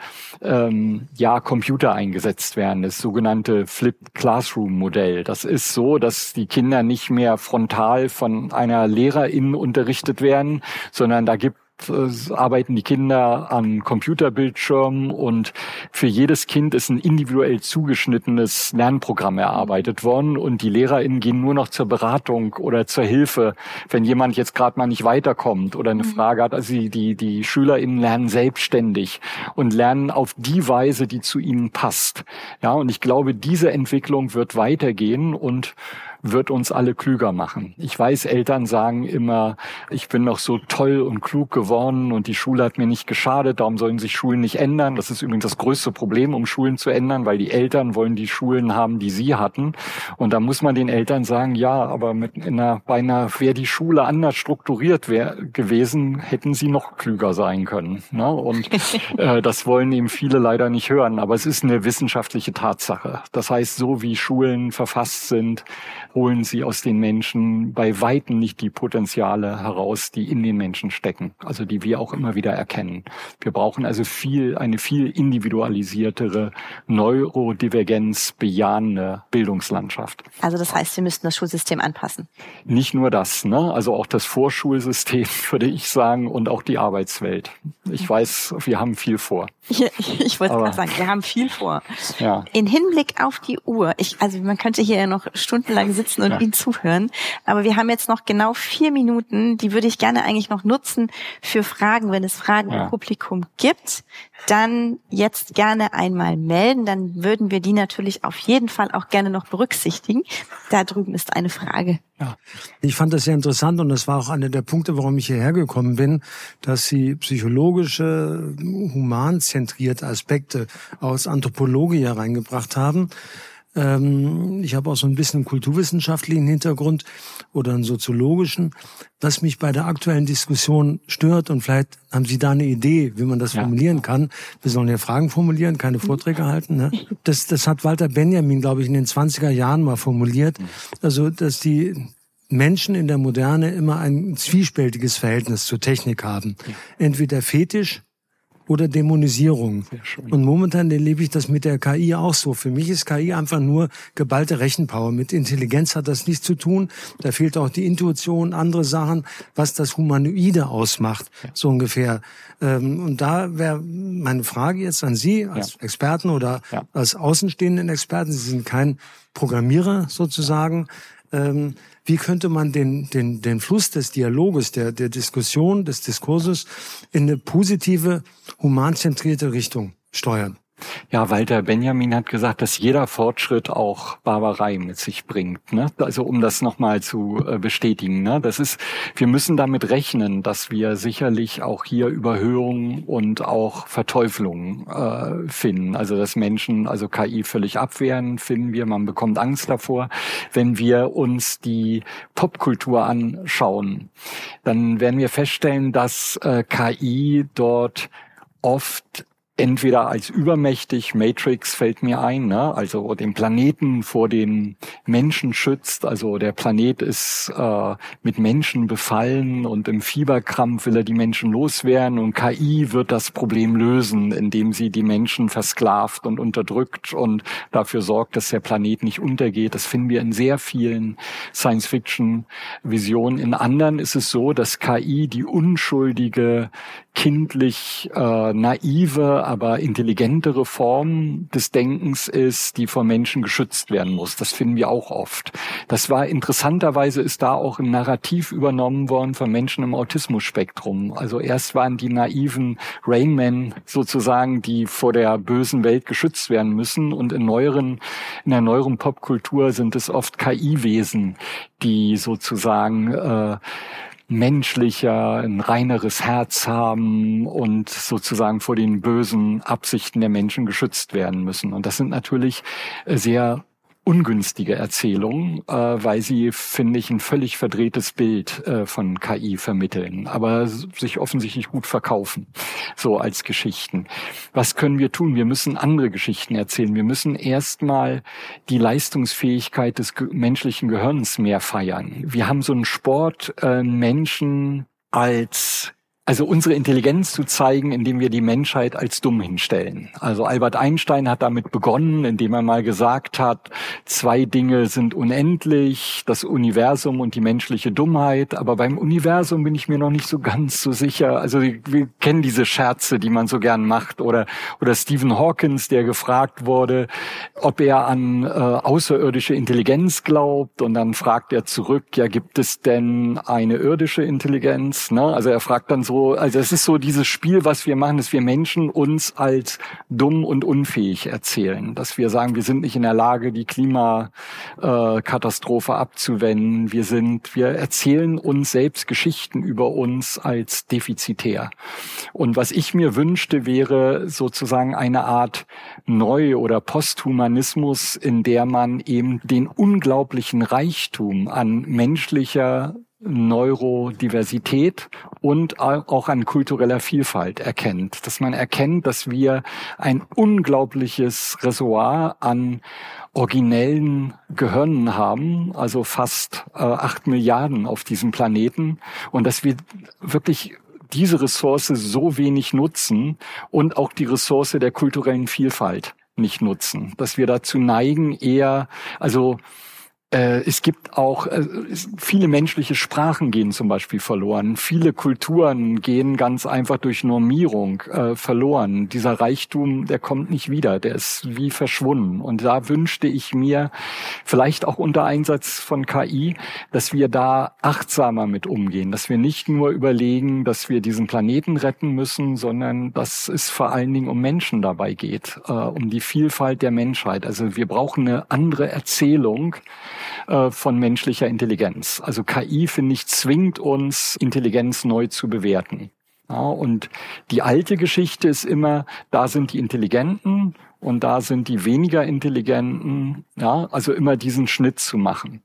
Computer eingesetzt werden, das sogenannte Flipped Classroom Modell. Das ist so, dass die Kinder nicht mehr frontal von einer Lehrerin unterrichtet werden, sondern da arbeiten die Kinder an Computerbildschirmen und für jedes Kind ist ein individuell zugeschnittenes Lernprogramm erarbeitet worden und die LehrerInnen gehen nur noch zur Beratung oder zur Hilfe, wenn jemand jetzt gerade mal nicht weiterkommt oder eine Frage hat. Also die SchülerInnen lernen selbstständig und lernen auf die Weise, die zu ihnen passt. Ja, und ich glaube, diese Entwicklung wird weitergehen und wird uns alle klüger machen. Ich weiß, Eltern sagen immer, ich bin noch so toll und klug geworden und die Schule hat mir nicht geschadet, darum sollen sich Schulen nicht ändern. Das ist übrigens das größte Problem, um Schulen zu ändern, weil die Eltern wollen die Schulen haben, die sie hatten. Und da muss man den Eltern sagen, ja, aber wäre die Schule anders strukturiert gewesen, hätten sie noch klüger sein können. Ne? Und das wollen eben viele leider nicht hören. Aber es ist eine wissenschaftliche Tatsache. Das heißt, so wie Schulen verfasst sind, holen sie aus den Menschen bei Weitem nicht die Potenziale heraus, die in den Menschen stecken, also die wir auch immer wieder erkennen. Wir brauchen also eine viel individualisiertere, neurodivergenz-bejahende Bildungslandschaft. Also das heißt, wir müssten das Schulsystem anpassen. Nicht nur das, ne? Also auch das Vorschulsystem, würde ich sagen, und auch die Arbeitswelt. Ich weiß, wir haben viel vor. Ich wollte gerade sagen, wir haben viel vor. Ja. In Hinblick auf die Uhr, also man könnte hier ja noch stundenlang sitzen und Ihnen zuhören, aber wir haben jetzt noch genau 4 Minuten, die würde ich gerne eigentlich noch nutzen für Fragen. Wenn es Fragen im Publikum gibt, dann jetzt gerne einmal melden, dann würden wir die natürlich auf jeden Fall auch gerne noch berücksichtigen. Da drüben ist eine Frage. Ja, ich fand das sehr interessant und das war auch einer der Punkte, warum ich hierher gekommen bin, dass Sie psychologische, humanzentrierte Aspekte aus Anthropologie hereingebracht haben. Ich habe auch so ein bisschen einen kulturwissenschaftlichen Hintergrund oder einen soziologischen, was mich bei der aktuellen Diskussion stört. Und vielleicht haben Sie da eine Idee, wie man das formulieren kann. Wir sollen ja Fragen formulieren, keine Vorträge halten. Ne? Das hat Walter Benjamin, glaube ich, in den 20er Jahren mal formuliert. Also, dass die Menschen in der Moderne immer ein zwiespältiges Verhältnis zur Technik haben. Entweder Fetisch oder Dämonisierung. Und momentan erlebe ich das mit der KI auch so. Für mich ist KI einfach nur geballte Rechenpower. Mit Intelligenz hat das nichts zu tun. Da fehlt auch die Intuition, andere Sachen, was das Humanoide ausmacht, so ungefähr. Und da wäre meine Frage jetzt an Sie als Experten oder als außenstehenden Experten. Sie sind kein Programmierer sozusagen. Wie könnte man den Fluss des Dialoges, der Diskussion, des Diskurses in eine positive, humanzentrierte Richtung steuern? Ja, Walter Benjamin hat gesagt, dass jeder Fortschritt auch Barbarei mit sich bringt. Ne? Also um das nochmal zu bestätigen. Ne? Wir müssen damit rechnen, dass wir sicherlich auch hier Überhöhungen und auch Verteufelungen finden. Also dass Menschen KI völlig abwehren, finden wir. Man bekommt Angst davor. Wenn wir uns die Popkultur anschauen, dann werden wir feststellen, dass KI dort oft entweder als übermächtig, Matrix fällt mir ein, ne? Also den Planeten vor den Menschen schützt. Also der Planet ist mit Menschen befallen und im Fieberkrampf will er die Menschen loswerden und KI wird das Problem lösen, indem sie die Menschen versklavt und unterdrückt und dafür sorgt, dass der Planet nicht untergeht. Das finden wir in sehr vielen Science-Fiction-Visionen. In anderen ist es so, dass KI die unschuldige, kindlich naive, aber intelligentere Form des Denkens ist, die von Menschen geschützt werden muss. Das finden wir auch oft. Interessanterweise ist da auch ein Narrativ übernommen worden von Menschen im Autismus-Spektrum. Also erst waren die naiven Rain-Men sozusagen, die vor der bösen Welt geschützt werden müssen und in der neueren Popkultur sind es oft KI-Wesen, die sozusagen menschlicher, ein reineres Herz haben und sozusagen vor den bösen Absichten der Menschen geschützt werden müssen. Und das sind natürlich sehr ungünstige Erzählungen, weil sie, finde ich, ein völlig verdrehtes Bild von KI vermitteln, aber sich offensichtlich gut verkaufen, so als Geschichten. Was können wir tun? Wir müssen andere Geschichten erzählen. Wir müssen erstmal die Leistungsfähigkeit des menschlichen Gehirns mehr feiern. Wir haben so einen Sport, Menschen also unsere Intelligenz zu zeigen, indem wir die Menschheit als dumm hinstellen. Also Albert Einstein hat damit begonnen, indem er mal gesagt hat, 2 Dinge sind unendlich, das Universum und die menschliche Dummheit. Aber beim Universum bin ich mir noch nicht so ganz so sicher. Also wir kennen diese Scherze, die man so gern macht. Oder Stephen Hawkins, der gefragt wurde, ob er an außerirdische Intelligenz glaubt. Und dann fragt er zurück, ja, gibt es denn eine irdische Intelligenz? Ne? Also er fragt dann so also es ist so dieses Spiel, was wir machen, dass wir Menschen uns als dumm und unfähig erzählen. Dass wir sagen, wir sind nicht in der Lage, die Klimakatastrophe abzuwenden. Wir erzählen uns selbst Geschichten über uns als defizitär. Und was ich mir wünschte, wäre sozusagen eine Art Neu- oder Posthumanismus, in der man eben den unglaublichen Reichtum an menschlicher Neurodiversität und auch an kultureller Vielfalt erkennt. Dass man erkennt, dass wir ein unglaubliches Reservoir an originellen Gehirnen haben, also fast 8 Milliarden auf diesem Planeten, und dass wir wirklich diese Ressource so wenig nutzen und auch die Ressource der kulturellen Vielfalt nicht nutzen. Dass wir dazu neigen, es gibt auch, viele menschliche Sprachen gehen zum Beispiel verloren. Viele Kulturen gehen ganz einfach durch Normierung verloren. Dieser Reichtum, der kommt nicht wieder, der ist wie verschwunden. Und da wünschte ich mir, vielleicht auch unter Einsatz von KI, dass wir da achtsamer mit umgehen. Dass wir nicht nur überlegen, dass wir diesen Planeten retten müssen, sondern dass es vor allen Dingen um Menschen dabei geht, um die Vielfalt der Menschheit. Also wir brauchen eine andere Erzählung von menschlicher Intelligenz. Also KI, finde ich, zwingt uns, Intelligenz neu zu bewerten. Ja, und die alte Geschichte ist immer, da sind die Intelligenten und da sind die weniger Intelligenten. Ja, also immer diesen Schnitt zu machen.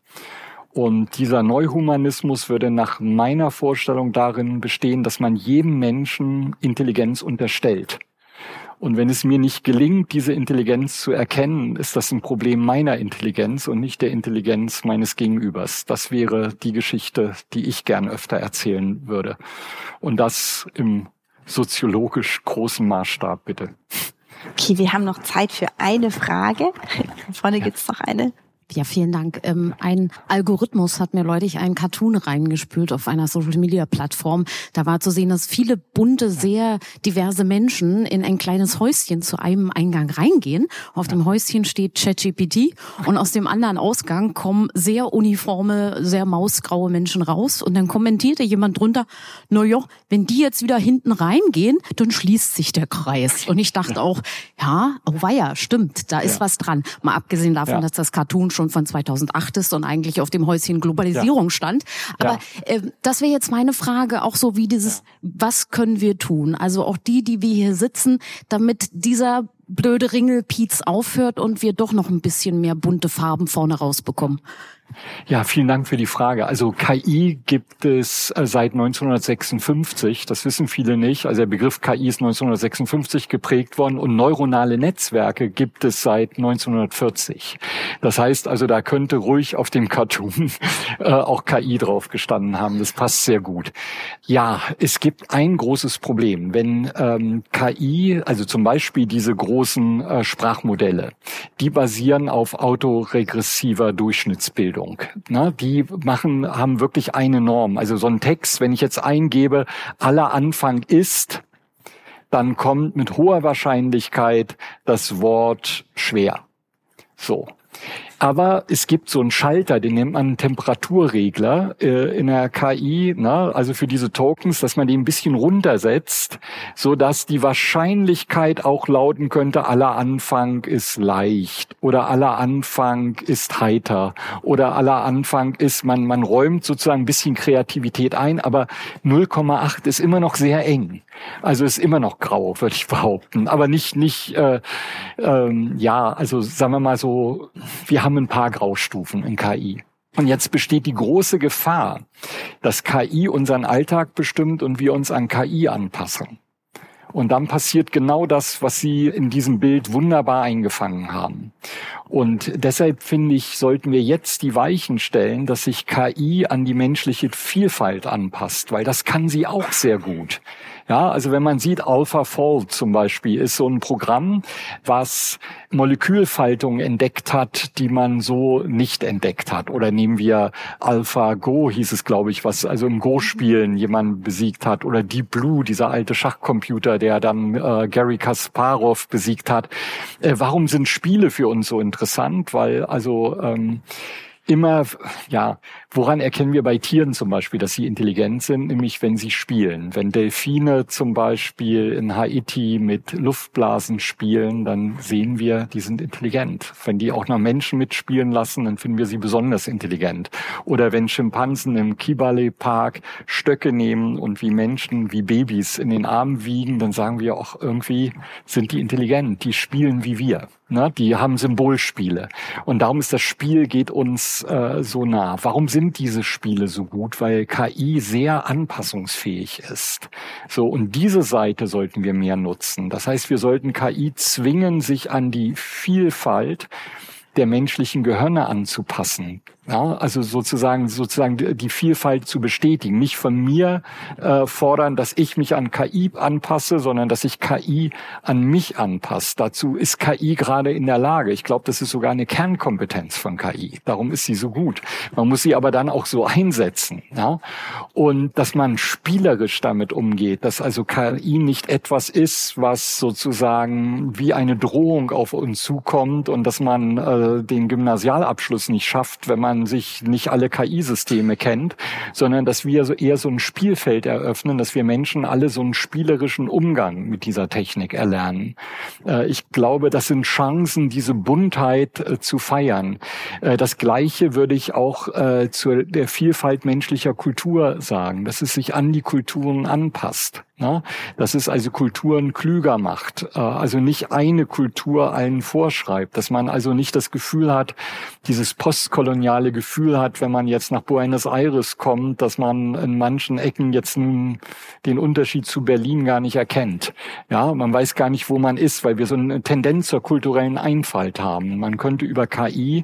Und dieser Neuhumanismus würde nach meiner Vorstellung darin bestehen, dass man jedem Menschen Intelligenz unterstellt. Und wenn es mir nicht gelingt, diese Intelligenz zu erkennen, ist das ein Problem meiner Intelligenz und nicht der Intelligenz meines Gegenübers. Das wäre die Geschichte, die ich gern öfter erzählen würde. Und das im soziologisch großen Maßstab, bitte. Okay, wir haben noch Zeit für eine Frage. Vorne gibt's noch eine. Ja, vielen Dank. Ein Algorithmus hat mir neulich einen Cartoon reingespült auf einer Social-Media-Plattform. Da war zu sehen, dass viele bunte, sehr diverse Menschen in ein kleines Häuschen zu einem Eingang reingehen. Auf dem Häuschen steht ChatGPT und aus dem anderen Ausgang kommen sehr uniforme, sehr mausgraue Menschen raus. Und dann kommentierte jemand drunter, na ja, wenn die jetzt wieder hinten reingehen, dann schließt sich der Kreis. Und ich dachte auch, ja, oh weia, stimmt, da ist was dran. Mal abgesehen davon, dass das Cartoon schon von 2008 ist und eigentlich auf dem Häuschen Globalisierung stand. Aber das wäre jetzt meine Frage, auch so wie dieses, was können wir tun? Also auch die wir hier sitzen, damit dieser blöde Ringelpiez aufhört und wir doch noch ein bisschen mehr bunte Farben vorne rausbekommen. Ja, vielen Dank für die Frage. Also KI gibt es seit 1956, das wissen viele nicht. Also der Begriff KI ist 1956 geprägt worden und neuronale Netzwerke gibt es seit 1940. Das heißt also, da könnte ruhig auf dem Cartoon auch KI drauf gestanden haben. Das passt sehr gut. Ja, es gibt ein großes Problem. Wenn KI, also zum Beispiel diese großen Sprachmodelle, die basieren auf autoregressiver Durchschnittsbildung. Die haben wirklich eine Norm. Also so ein Text, wenn ich jetzt eingebe, aller Anfang ist, dann kommt mit hoher Wahrscheinlichkeit das Wort schwer. So. Aber es gibt so einen Schalter, den nennt man Temperaturregler in der KI, also für diese Tokens, dass man den ein bisschen runtersetzt, so dass die Wahrscheinlichkeit auch lauten könnte, aller Anfang ist leicht oder aller Anfang ist heiter oder aller Anfang ist, man räumt sozusagen ein bisschen Kreativität ein, aber 0,8 ist immer noch sehr eng. Also ist immer noch grau, würde ich behaupten, aber nicht also sagen wir mal so, wir haben ein paar Graustufen in KI. Und jetzt besteht die große Gefahr, dass KI unseren Alltag bestimmt und wir uns an KI anpassen. Und dann passiert genau das, was Sie in diesem Bild wunderbar eingefangen haben. Und deshalb finde ich, sollten wir jetzt die Weichen stellen, dass sich KI an die menschliche Vielfalt anpasst, weil das kann sie auch sehr gut. Ja, also wenn man sieht, AlphaFold zum Beispiel ist so ein Programm, was Molekülfaltungen entdeckt hat, die man so nicht entdeckt hat. Oder nehmen wir AlphaGo, hieß es, glaube ich, was also im Go-Spielen jemanden besiegt hat. Oder Deep Blue, dieser alte Schachcomputer, der dann Garry Kasparov besiegt hat. Warum sind Spiele für uns so interessant? Weil also immer, woran erkennen wir bei Tieren zum Beispiel, dass sie intelligent sind? Nämlich, wenn sie spielen. Wenn Delfine zum Beispiel in Haiti mit Luftblasen spielen, dann sehen wir, die sind intelligent. Wenn die auch noch Menschen mitspielen lassen, dann finden wir sie besonders intelligent. Oder wenn Schimpansen im Kibale Park Stöcke nehmen und wie Menschen, wie Babys in den Armen wiegen, dann sagen wir auch, irgendwie sind die intelligent. Die spielen wie wir. Ne? Die haben Symbolspiele. Und darum ist das Spiel, geht uns so nah. Warum sind diese Spiele so gut? Weil KI sehr anpassungsfähig ist. So, und diese Seite sollten wir mehr nutzen. Das heißt, wir sollten KI zwingen, sich an die Vielfalt der menschlichen Gehirne anzupassen. Ja, also sozusagen die Vielfalt zu bestätigen. Nicht von mir fordern, dass ich mich an KI anpasse, sondern dass sich KI an mich anpasst. Dazu ist KI gerade in der Lage. Ich glaube, das ist sogar eine Kernkompetenz von KI. Darum ist sie so gut. Man muss sie aber dann auch so einsetzen. Ja? Und dass man spielerisch damit umgeht, dass also KI nicht etwas ist, was sozusagen wie eine Drohung auf uns zukommt und dass man den Gymnasialabschluss nicht schafft, wenn man sich nicht alle KI-Systeme kennt, sondern dass wir eher so ein Spielfeld eröffnen, dass wir Menschen alle so einen spielerischen Umgang mit dieser Technik erlernen. Ich glaube, das sind Chancen, diese Buntheit zu feiern. Das Gleiche würde ich auch zu der Vielfalt menschlicher Kultur sagen, dass es sich an die Kulturen anpasst. Ja, dass es also Kulturen klüger macht, also nicht eine Kultur allen vorschreibt, dass man also nicht das Gefühl hat, dieses postkoloniale Gefühl hat, wenn man jetzt nach Buenos Aires kommt, dass man in manchen Ecken jetzt nun den Unterschied zu Berlin gar nicht erkennt. Ja, man weiß gar nicht, wo man ist, weil wir so eine Tendenz zur kulturellen Einfalt haben. Man könnte über KI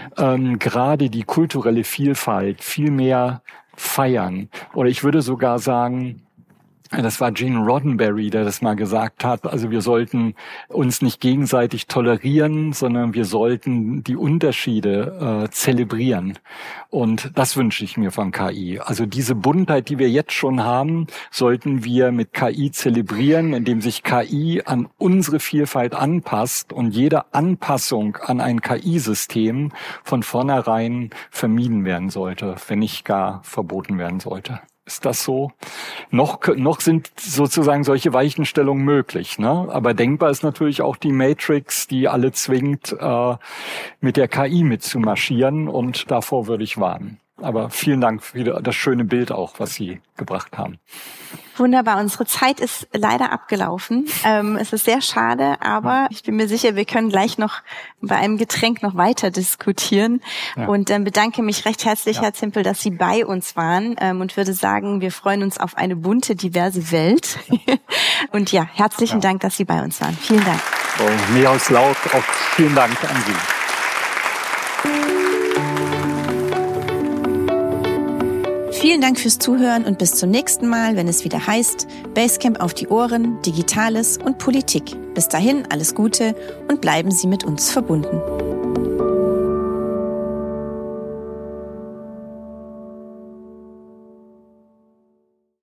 gerade die kulturelle Vielfalt viel mehr feiern. Oder ich würde sogar sagen, das war Gene Roddenberry, der das mal gesagt hat. Also wir sollten uns nicht gegenseitig tolerieren, sondern wir sollten die Unterschiede zelebrieren. Und das wünsche ich mir von KI. Also diese Buntheit, die wir jetzt schon haben, sollten wir mit KI zelebrieren, indem sich KI an unsere Vielfalt anpasst und jede Anpassung an ein KI-System von vornherein vermieden werden sollte, wenn nicht gar verboten werden sollte. Ist das so? Noch sind sozusagen solche Weichenstellungen möglich, ne? Aber denkbar ist natürlich auch die Matrix, die alle zwingt, mit der KI mitzumarschieren, und davor würde ich warnen. Aber vielen Dank für das schöne Bild auch, was Sie gebracht haben. Wunderbar, unsere Zeit ist leider abgelaufen. Es ist sehr schade, aber ich bin mir sicher, wir können gleich noch bei einem Getränk noch weiter diskutieren. Ja. Und bedanke mich recht herzlich, Herr Zimpel, dass Sie bei uns waren, und würde sagen, wir freuen uns auf eine bunte, diverse Welt. Und ja, herzlichen Dank, dass Sie bei uns waren. Vielen Dank. Mehr als laut, auch vielen Dank an Sie. Vielen Dank fürs Zuhören und bis zum nächsten Mal, wenn es wieder heißt Basecamp auf die Ohren, Digitales und Politik. Bis dahin alles Gute und bleiben Sie mit uns verbunden.